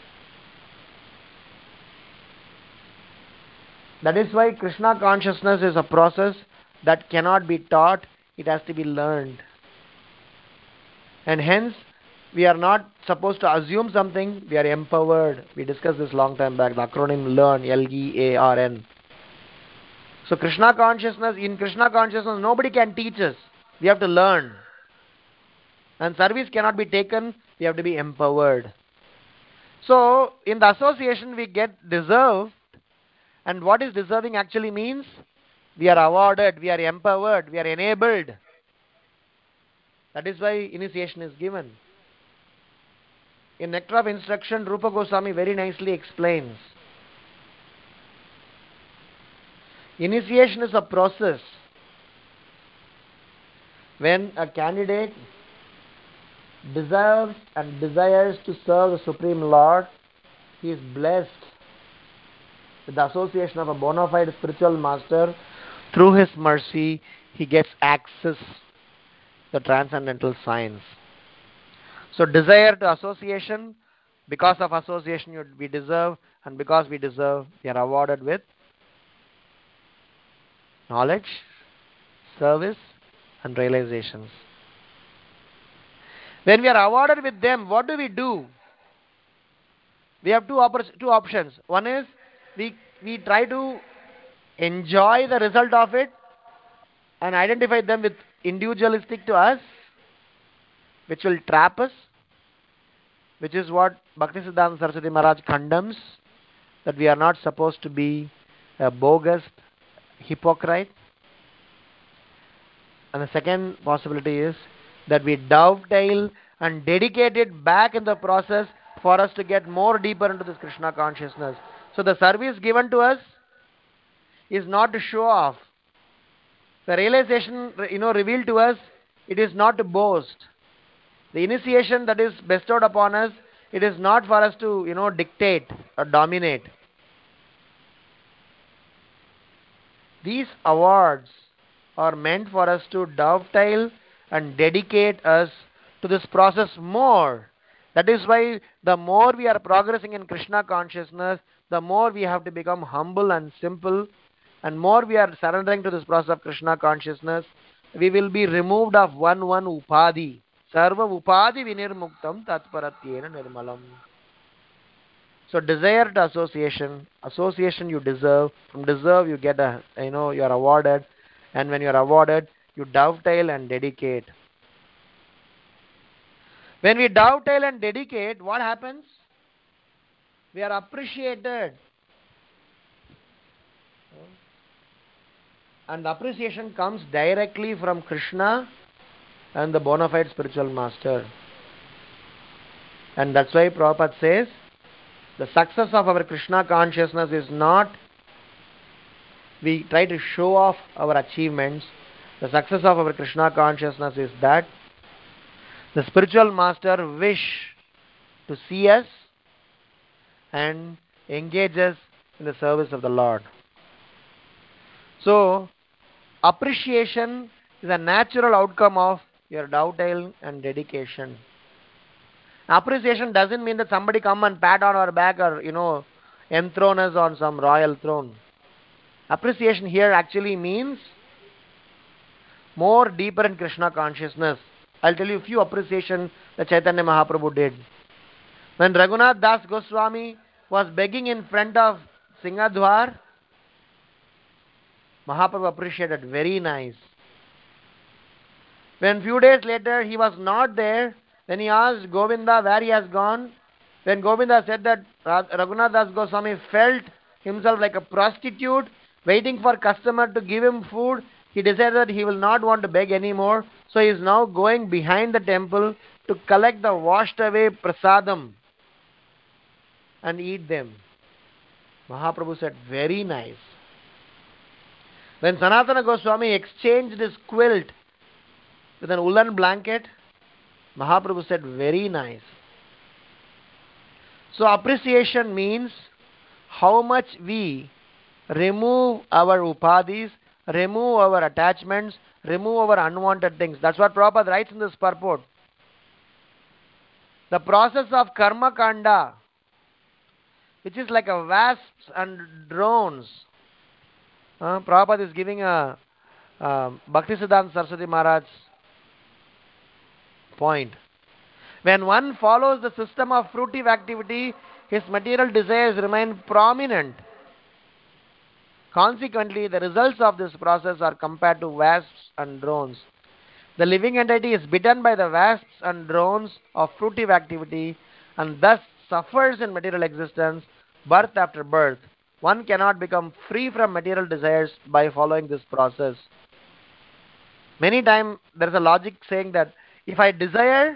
That is why Krishna consciousness is a process that cannot be taught. It has to be learned. And hence, we are not supposed to assume something. We are empowered. We discussed this long time back. The acronym LEARN, L-E-A-R-N. So in Krishna consciousness, nobody can teach us. We have to learn. And service cannot be taken. We have to be empowered. So in the association, we get deserved. And what is deserving actually means? We are awarded, we are empowered, we are enabled. That is why initiation is given. In Nectar of Instruction, Rupa Goswami very nicely explains. Initiation is a process. When a candidate deserves and desires to serve the Supreme Lord, he is blessed with the association of a bona fide spiritual master. Through his mercy, he gets access to the transcendental science. So desire to association, because of association we deserve, and because we deserve, we are awarded with knowledge, service, and realizations. When we are awarded with them, what do? We have two options. One is we try to enjoy the result of it and identify them with individualistic to us, which will trap us, which is what Bhaktisiddhanta Saraswati Maharaj condemns, that we are not supposed to be a bogus hypocrite. And the second possibility is that we dovetail and dedicate it back in the process for us to get more deeper into this Krishna consciousness. So the service given to us is not to show off. The realization revealed to us It is not to boast. The initiation that is bestowed upon us, it is not for us to, dictate or dominate. These awards are meant for us to dovetail and dedicate us to this process more. That is why the more we are progressing in Krishna consciousness, the more we have to become humble and simple, and more we are surrendering to this process of Krishna consciousness, we will be removed of one upadhi. Sarva upadhi vinirmuktam tatparatyena nirmalam. So desire to association, association you deserve, from deserve you get you are awarded, and when you are awarded, you dovetail and dedicate. When we dovetail and dedicate, what happens? We are appreciated. And the appreciation comes directly from Krishna and the bona fide spiritual master. And that's why Prabhupada says, the success of our Krishna consciousness is not we try to show off our achievements. The success of our Krishna consciousness is that the spiritual master wish to see us and engage us in the service of the Lord. So, appreciation is a natural outcome of your dovetail and dedication. Appreciation doesn't mean that somebody come and pat on our back or, enthrone us on some royal throne. Appreciation here actually means more deeper in Krishna consciousness. I'll tell you a few appreciation that Chaitanya Mahaprabhu did. When Raghunath Das Goswami was begging in front of Singadwar, Mahaprabhu appreciated, very nice. When few days later he was not there, then he asked Govinda where he has gone. When Govinda said that Raghunath Das Goswami felt himself like a prostitute waiting for customer to give him food, he decided that he will not want to beg anymore. So he is now going behind the temple to collect the washed away prasadam and eat them. Mahaprabhu said, very nice. When Sanatana Goswami exchanged his quilt with an woolen blanket, Mahaprabhu said, very nice. So appreciation means how much we remove our upadhis, remove our attachments, remove our unwanted things. That's what Prabhupada writes in this purport. The process of karma kanda, which is like a wasps and drones. Prabhupada is giving a Bhaktisiddhanta Saraswati Maharaj's point. When one follows the system of fruitive activity, his material desires remain prominent. Consequently, the results of this process are compared to wasps and drones. The living entity is bitten by the wasps and drones of fruitive activity and thus suffers in material existence, birth after birth. One cannot become free from material desires by following this process. Many times there is a logic saying that if I desire,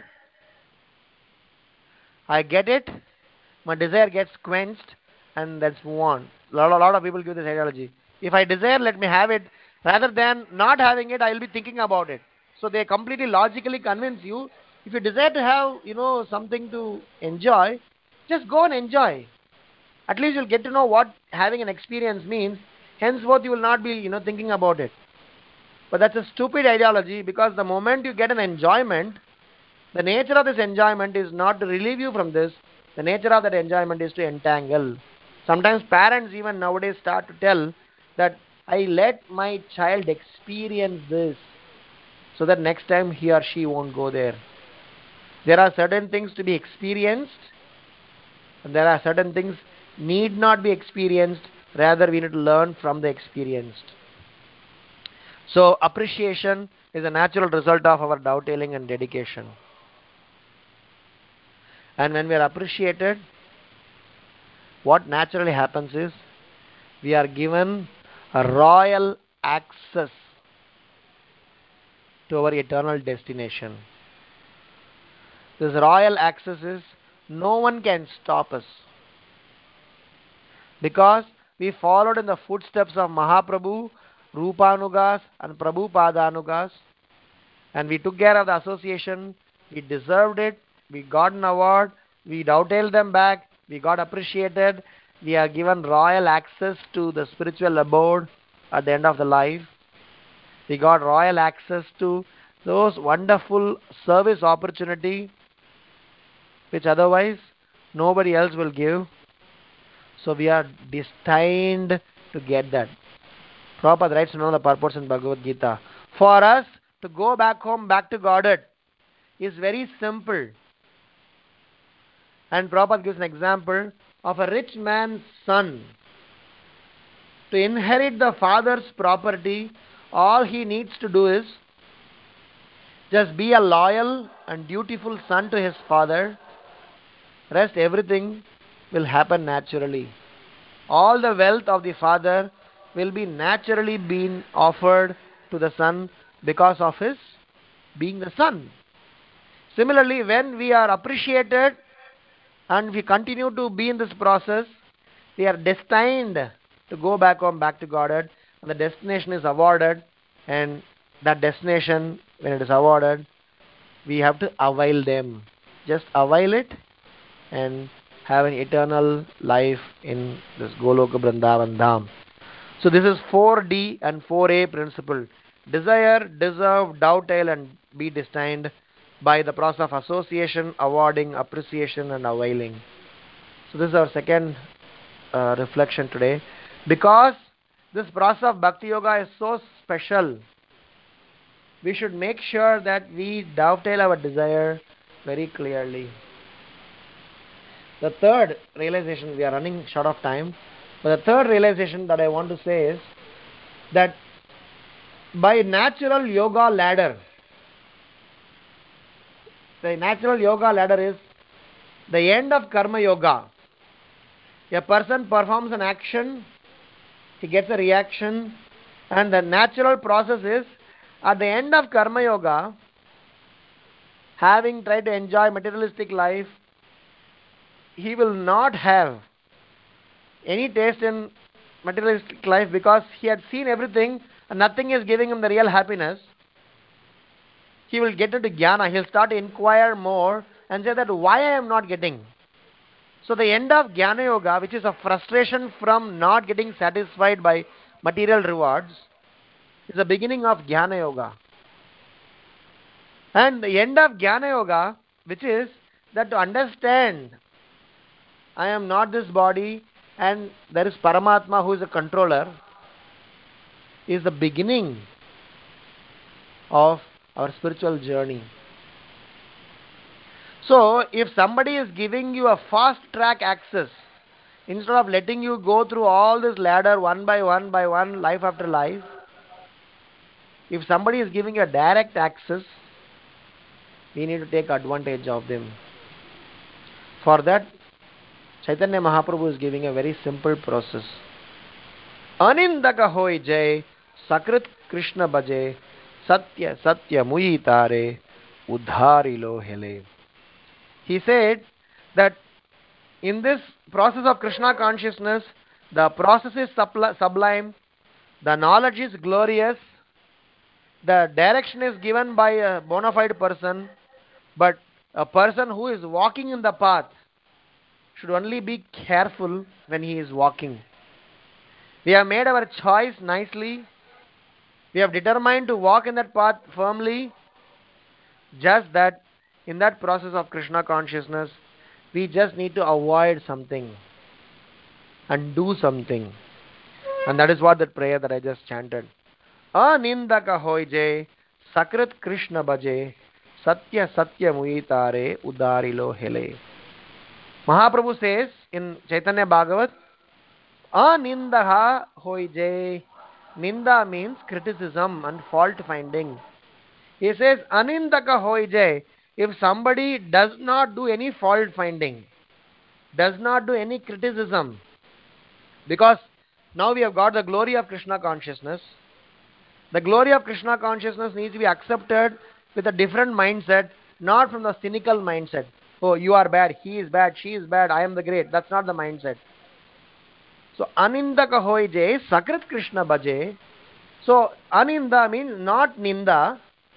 I get it, my desire gets quenched, and let's move on. A lot of people give this ideology. If I desire, let me have it. Rather than not having it, I will be thinking about it. So they completely logically convince you, if you desire to have, something to enjoy, just go and enjoy. At least you'll get to know what having an experience means. Henceforth, you will not be, thinking about it. But that's a stupid ideology, because the moment you get an enjoyment, the nature of this enjoyment is not to relieve you from this. The nature of that enjoyment is to entangle. Sometimes parents even nowadays start to tell that I let my child experience this so that next time he or she won't go there. There are certain things to be experienced, and there are certain things need not be experienced. Rather, we need to learn from the experienced. So appreciation is a natural result of our dovetailing and dedication. And when we are appreciated, what naturally happens is we are given a royal access to our eternal destination. This royal access is no one can stop us, because we followed in the footsteps of Mahaprabhu, Rupanugas and Prabhupadanugas, and we took care of the association, we deserved it, we got an award, we dovetailed them back, we got appreciated, we are given royal access to the spiritual abode at the end of the life. We got royal access to those wonderful service opportunity which otherwise nobody else will give. So we are destined to get that. Prabhupada writes in one of the purports in Bhagavad Gita, for us to go back home, back to Godhead, is very simple. And Prabhupada gives an example of a rich man's son. To inherit the father's property, all he needs to do is just be a loyal and dutiful son to his father. Rest everything will happen naturally. All the wealth of the father will be naturally being offered to the son because of his being the son. Similarly, when we are appreciated and we continue to be in this process, we are destined to go back home, back to Godhead, and the destination is awarded, and that destination, when it is awarded, we have to avail them. Just avail it and have an eternal life in this Goloka Vrindavan Dham. So this is 4D and 4A principle. Desire, deserve, dovetail, and be destined by the process of association, awarding, appreciation, and availing. So this is our second reflection today. Because this process of Bhakti Yoga is so special, we should make sure that we dovetail our desire very clearly. The third realization, we are running short of time, but the third realization that I want to say is that by natural yoga ladder, the natural yoga ladder is the end of karma yoga. A person performs an action, he gets a reaction, and the natural process is at the end of karma yoga, having tried to enjoy materialistic life, he will not have any taste in materialistic life because he had seen everything and nothing is giving him the real happiness. He will get into jnana, he'll start to inquire more and say that why I am not getting. So the end of jnana yoga, which is a frustration from not getting satisfied by material rewards, is the beginning of jnana yoga. And the end of jnana yoga, which is that to understand I am not this body and there is Paramatma who is a controller, is the beginning of our spiritual journey. So, if somebody is giving you a fast track access, instead of letting you go through all this ladder one by one, life after life, if somebody is giving you a direct access, we need to take advantage of them. For that, Chaitanya Mahaprabhu is giving a very simple process. Anindaka hoy jay, sakrit Krishna bhaje, satya satya muyi tare, udhari lo hele. He said that in this process of Krishna consciousness, the process is sublime, the knowledge is glorious, the direction is given by a bona fide person, but a person who is walking in the path should only be careful when he is walking. We have made our choice nicely. We have determined to walk in that path firmly. Just that in that process of Krishna consciousness, we just need to avoid something and do something. And that is what that prayer that I just chanted. Anindaka hoy jay, sakrit Krishna bhaje, satya satya muitare, udarilo hele. Mahaprabhu says in Chaitanya Bhagavat, Anindaha hoy jay. Ninda means criticism and fault finding. He says, Anindaka hoy jay. If somebody does not do any fault finding, does not do any criticism, because now we have got the glory of Krishna consciousness. The glory of Krishna consciousness needs to be accepted with a different mindset, not from the cynical mindset. Oh, you are bad, he is bad, she is bad, I am the great. That's not the mindset. So, Anindaka hoy jay, sakrit Krishna bhaje. So, Aninda means not Ninda.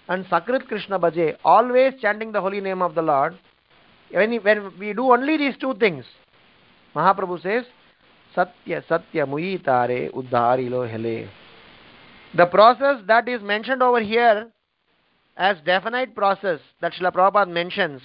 and Sakrit Krishna Bhaje, always chanting the holy name of the Lord. When we do only these two things, Mahaprabhu says, Satya Satya Muyi Tare Uddhari Lo Hele. The process that is mentioned over here as definite process that Srila Prabhupada mentions,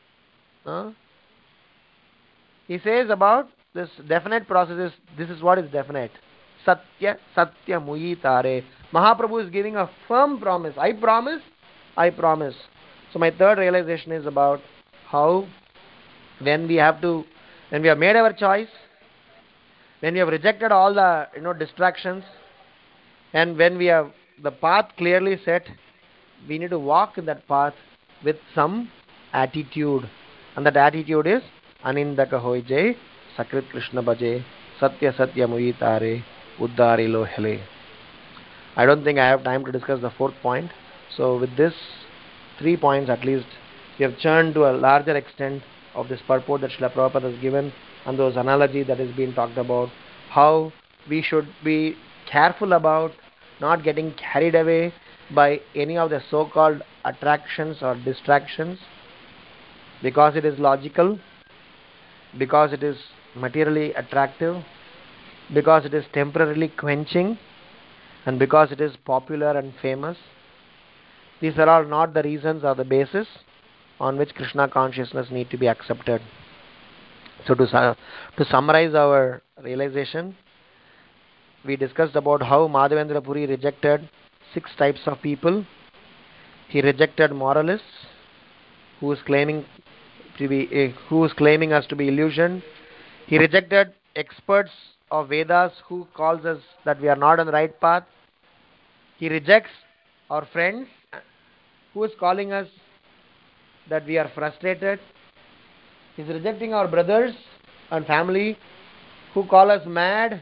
he says about this definite process this is what is definite. Satya Satya Muyi Tare. Mahaprabhu is giving a firm promise. I promise, I promise. So my third realization is about how when we have made our choice, when we have rejected all the distractions, and when we have the path clearly set, we need to walk in that path with some attitude, and that attitude is Anindaka Hoije, Sakrit Krishna Bhaje, Satya Satya Muyi Tare, Uddhari Lo Hele. I don't think I have time to discuss the fourth point. So with this 3 points at least, we have turned to a larger extent of this purport that Srila Prabhupada has given, and those analogy that is being talked about, how we should be careful about not getting carried away by any of the so-called attractions or distractions, because it is logical, because it is materially attractive, because it is temporarily quenching, and because it is popular and famous. These are all not the reasons or the basis on which Krishna consciousness need to be accepted. So to summarize our realization, we discussed about how Madhavendra Puri rejected 6 types of people. He rejected moralists who is claiming us to be illusion. He rejected experts of Vedas who calls us that we are not on the right path. He rejects our friends who is calling us that we are frustrated. He is rejecting our brothers and family who call us mad.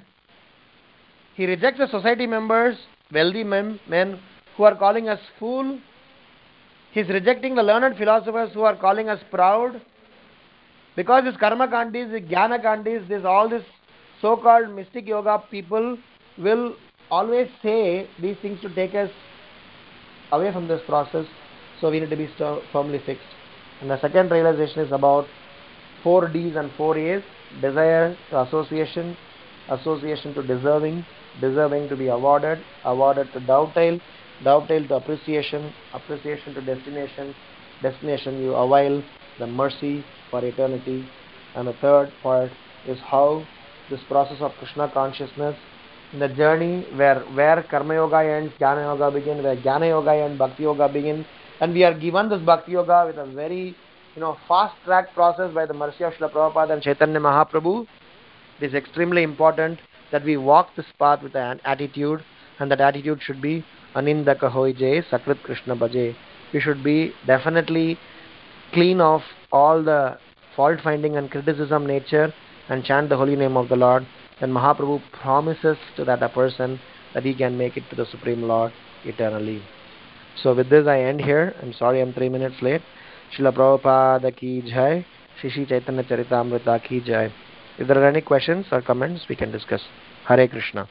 He rejects the society members, wealthy men who are calling us fool. He is rejecting the learned philosophers who are calling us proud. Because this karma kandis, the jnana kandis, all this so-called mystic yoga people will always say these things to take us away from this process. So we need to be firmly fixed. And the second realization is about 4 Ds and 4 A's: desire to association, association to deserving, deserving to be awarded, awarded to dovetail, dovetail to appreciation, appreciation to destination, destination you avail the mercy for eternity. And the third part is how this process of Krishna consciousness, in the journey where Karma Yoga ends, Jnana Yoga begin, where Jnana Yoga and Bhakti Yoga begin, and we are given this Bhakti Yoga with a very fast track process by the mercy of Srila Prabhupada and Chaitanya Mahaprabhu. It is extremely important that we walk this path with an attitude, and that attitude should be Anindaka Hoije, Sakrit Krishna Bhaje. We should be definitely clean of all the fault finding and criticism nature and chant the holy name of the Lord. Then Mahaprabhu promises to that a person that he can make it to the Supreme Lord eternally. So with this I end here. I'm sorry I'm 3 minutes late. Srila Prabhupada ki jai, Shri Chaitanya Charitamrita ki jai. If there are any questions or comments, we can discuss. Hare Krishna.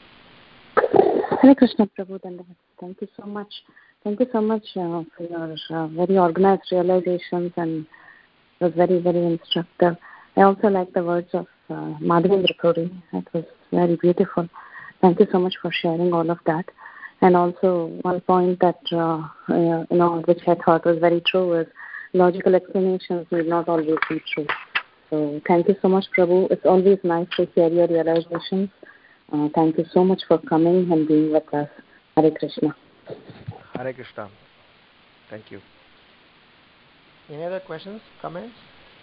Hare Krishna, Prabhu. Thank you so much. Thank you so much for your very organized realizations, and it was very, very instructive. I also like the words of Madhavendra Puri. It was very beautiful. Thank you so much for sharing all of that. And also one point that which I thought was very true is logical explanations may not always be true. So thank you so much, Prabhu. It's always nice to hear your realizations. Thank you so much for coming and being with us. Hare Krishna. Hare Krishna. Thank you. Any other questions, comments?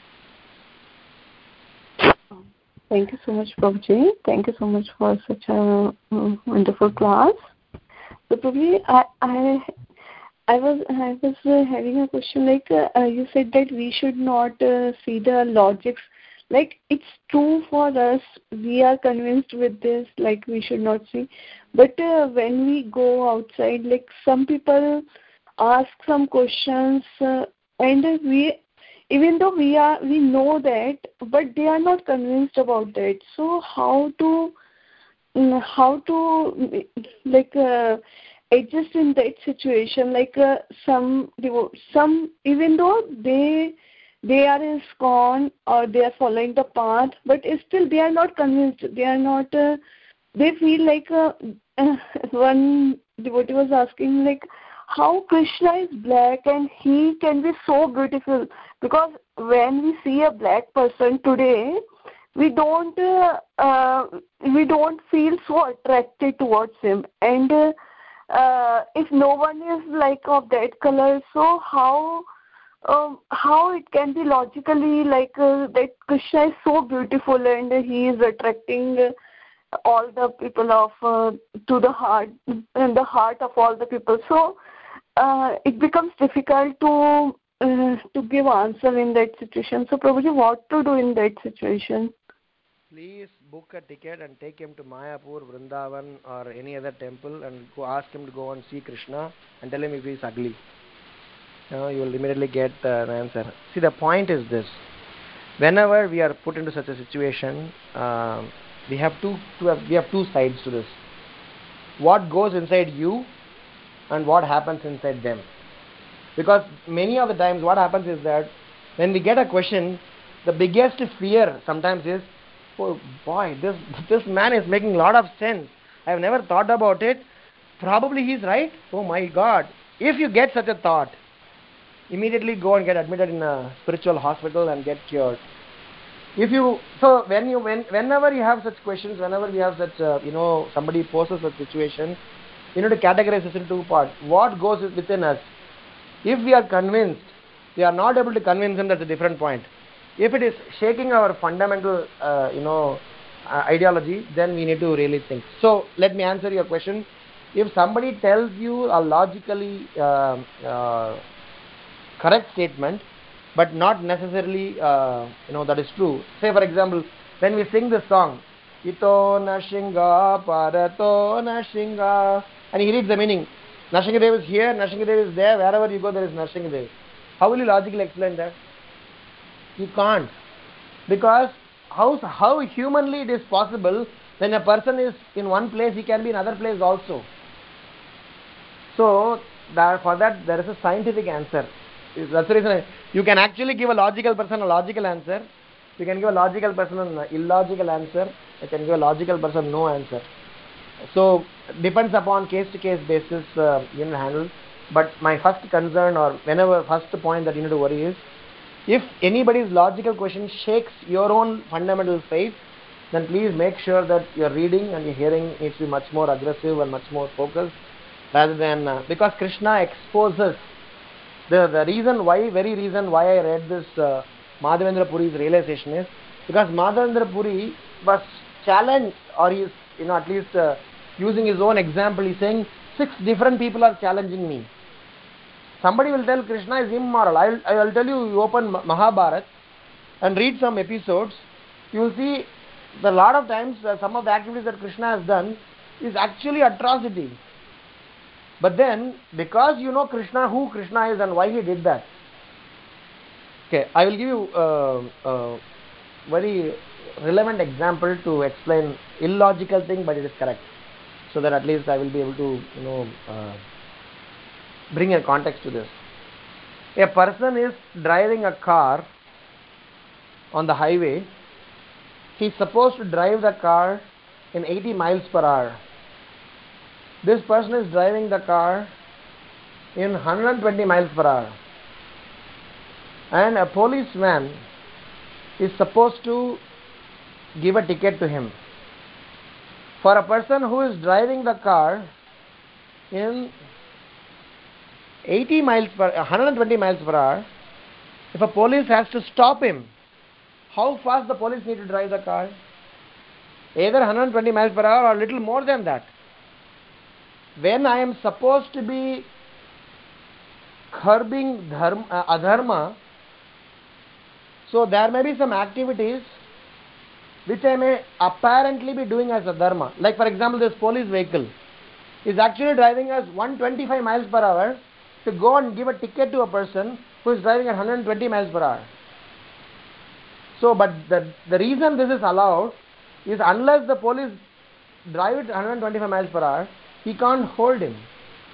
Thank you so much, Prabhuji. Thank you so much for such a wonderful class. So probably I was having a question, like you said that we should not see the logics. Like it's true for us, we are convinced with this, like we should not see. But when we go outside, like some people ask some questions, and even though we know that, but they are not convinced about that. So how to like adjust in that situation. Like some even though they are ISKCON or they are following the path, but still they are not convinced. They are not. They feel like one devotee was asking, like, how Krishna is black and he can be so beautiful, because when we see a black person today, we don't feel so attracted towards him, and if no one is like of that color, so how it can be logically like that Krishna is so beautiful and he is attracting all the people of to the heart, and the heart of all the people. So it becomes difficult to give answer in that situation. So Prabhuji, what to do in that situation? Please book a ticket and take him to Mayapur, Vrindavan or any other temple and go ask him to go and see Krishna and tell him if he is ugly. You will immediately get an answer. See, the point is this. Whenever we are put into such a situation, we have two sides to this. What goes inside you and what happens inside them. Because many of the times what happens is that when we get a question, the biggest fear sometimes is, oh boy, this man is making a lot of sense. I have never thought about it. Probably he's right. Oh my God. If you get such a thought, immediately go and get admitted in a spiritual hospital and get cured. Whenever you have such questions, whenever we have such somebody poses a situation, you need to categorize this into two parts. What goes within us? If we are convinced, we are not able to convince him, that's a different point. If it is shaking our fundamental ideology, then we need to really think. So let me answer your question. If somebody tells you a logically correct statement, but not necessarily that is true. Say for example, when we sing this song, Ito Nashinga Parato Nashinga, and he reads the meaning. Nashingadev is here, Nashingadev is there, wherever you go there is Nashingadev. How will you logically explain that? You can't. Because how humanly it is possible when a person is in one place, he can be in another place also. So for that there is a scientific answer. That's the reason you can actually give a logical person a logical answer. You can give a logical person an illogical answer. You can give a logical person no answer. So depends upon case-to-case basis you need to handle. But my first concern, or first point that you need to worry is, if anybody's logical question shakes your own fundamental faith, then please make sure that your reading and your hearing needs to be much more aggressive and much more focused, rather than because Krishna exposes the very reason why I read this Madhavendra Puri's realization is because Madhavendra Puri was challenged, or he is at least using his own example. He's saying 6 different people are challenging me. Somebody will tell Krishna is immoral. I'll tell you open Mahabharata and read some episodes. You will see that a lot of times some of the activities that Krishna has done is actually atrocity. But then, because you know Krishna, who Krishna is and why he did that. Okay, I will give you a very relevant example to explain illogical thing, but it is correct. So that at least I will be able to, bring a context to this. A person is driving a car on the highway. He's supposed to drive the car in 80 miles per hour. This person is driving the car in 120 miles per hour. And a policeman is supposed to give a ticket to him. For a person who is driving the car in 120 miles per hour, if a police has to stop him, how fast the police need to drive the car? Either 120 miles per hour or a little more than that. When I am supposed to be curbing adharma, so there may be some activities which I may apparently be doing as a dharma. Like for example, this police vehicle is actually driving at 125 miles per hour to go and give a ticket to a person who is driving at 120 miles per hour. So, but the reason this is allowed is unless the police drive at 125 miles per hour, he can't hold him.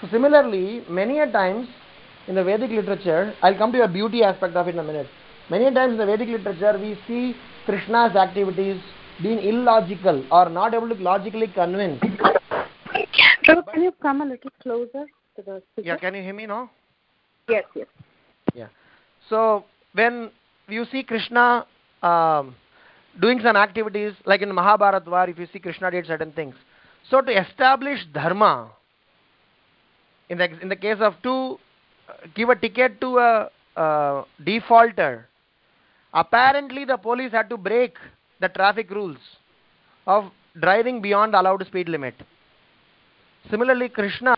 So similarly, many a times in the Vedic literature, I'll come to a beauty aspect of it in a minute. Many a times in the Vedic literature, we see Krishna's activities being illogical or not able to logically convince. So can you come a little closer to the speaker? Yeah, can you hear me now? Yes. Yeah. So when you see Krishna doing some activities, like in Mahabharata war, if you see Krishna did certain things. So to establish dharma, in the case of give a ticket to a defaulter, apparently the police had to break the traffic rules of driving beyond the allowed speed limit. Similarly, Krishna,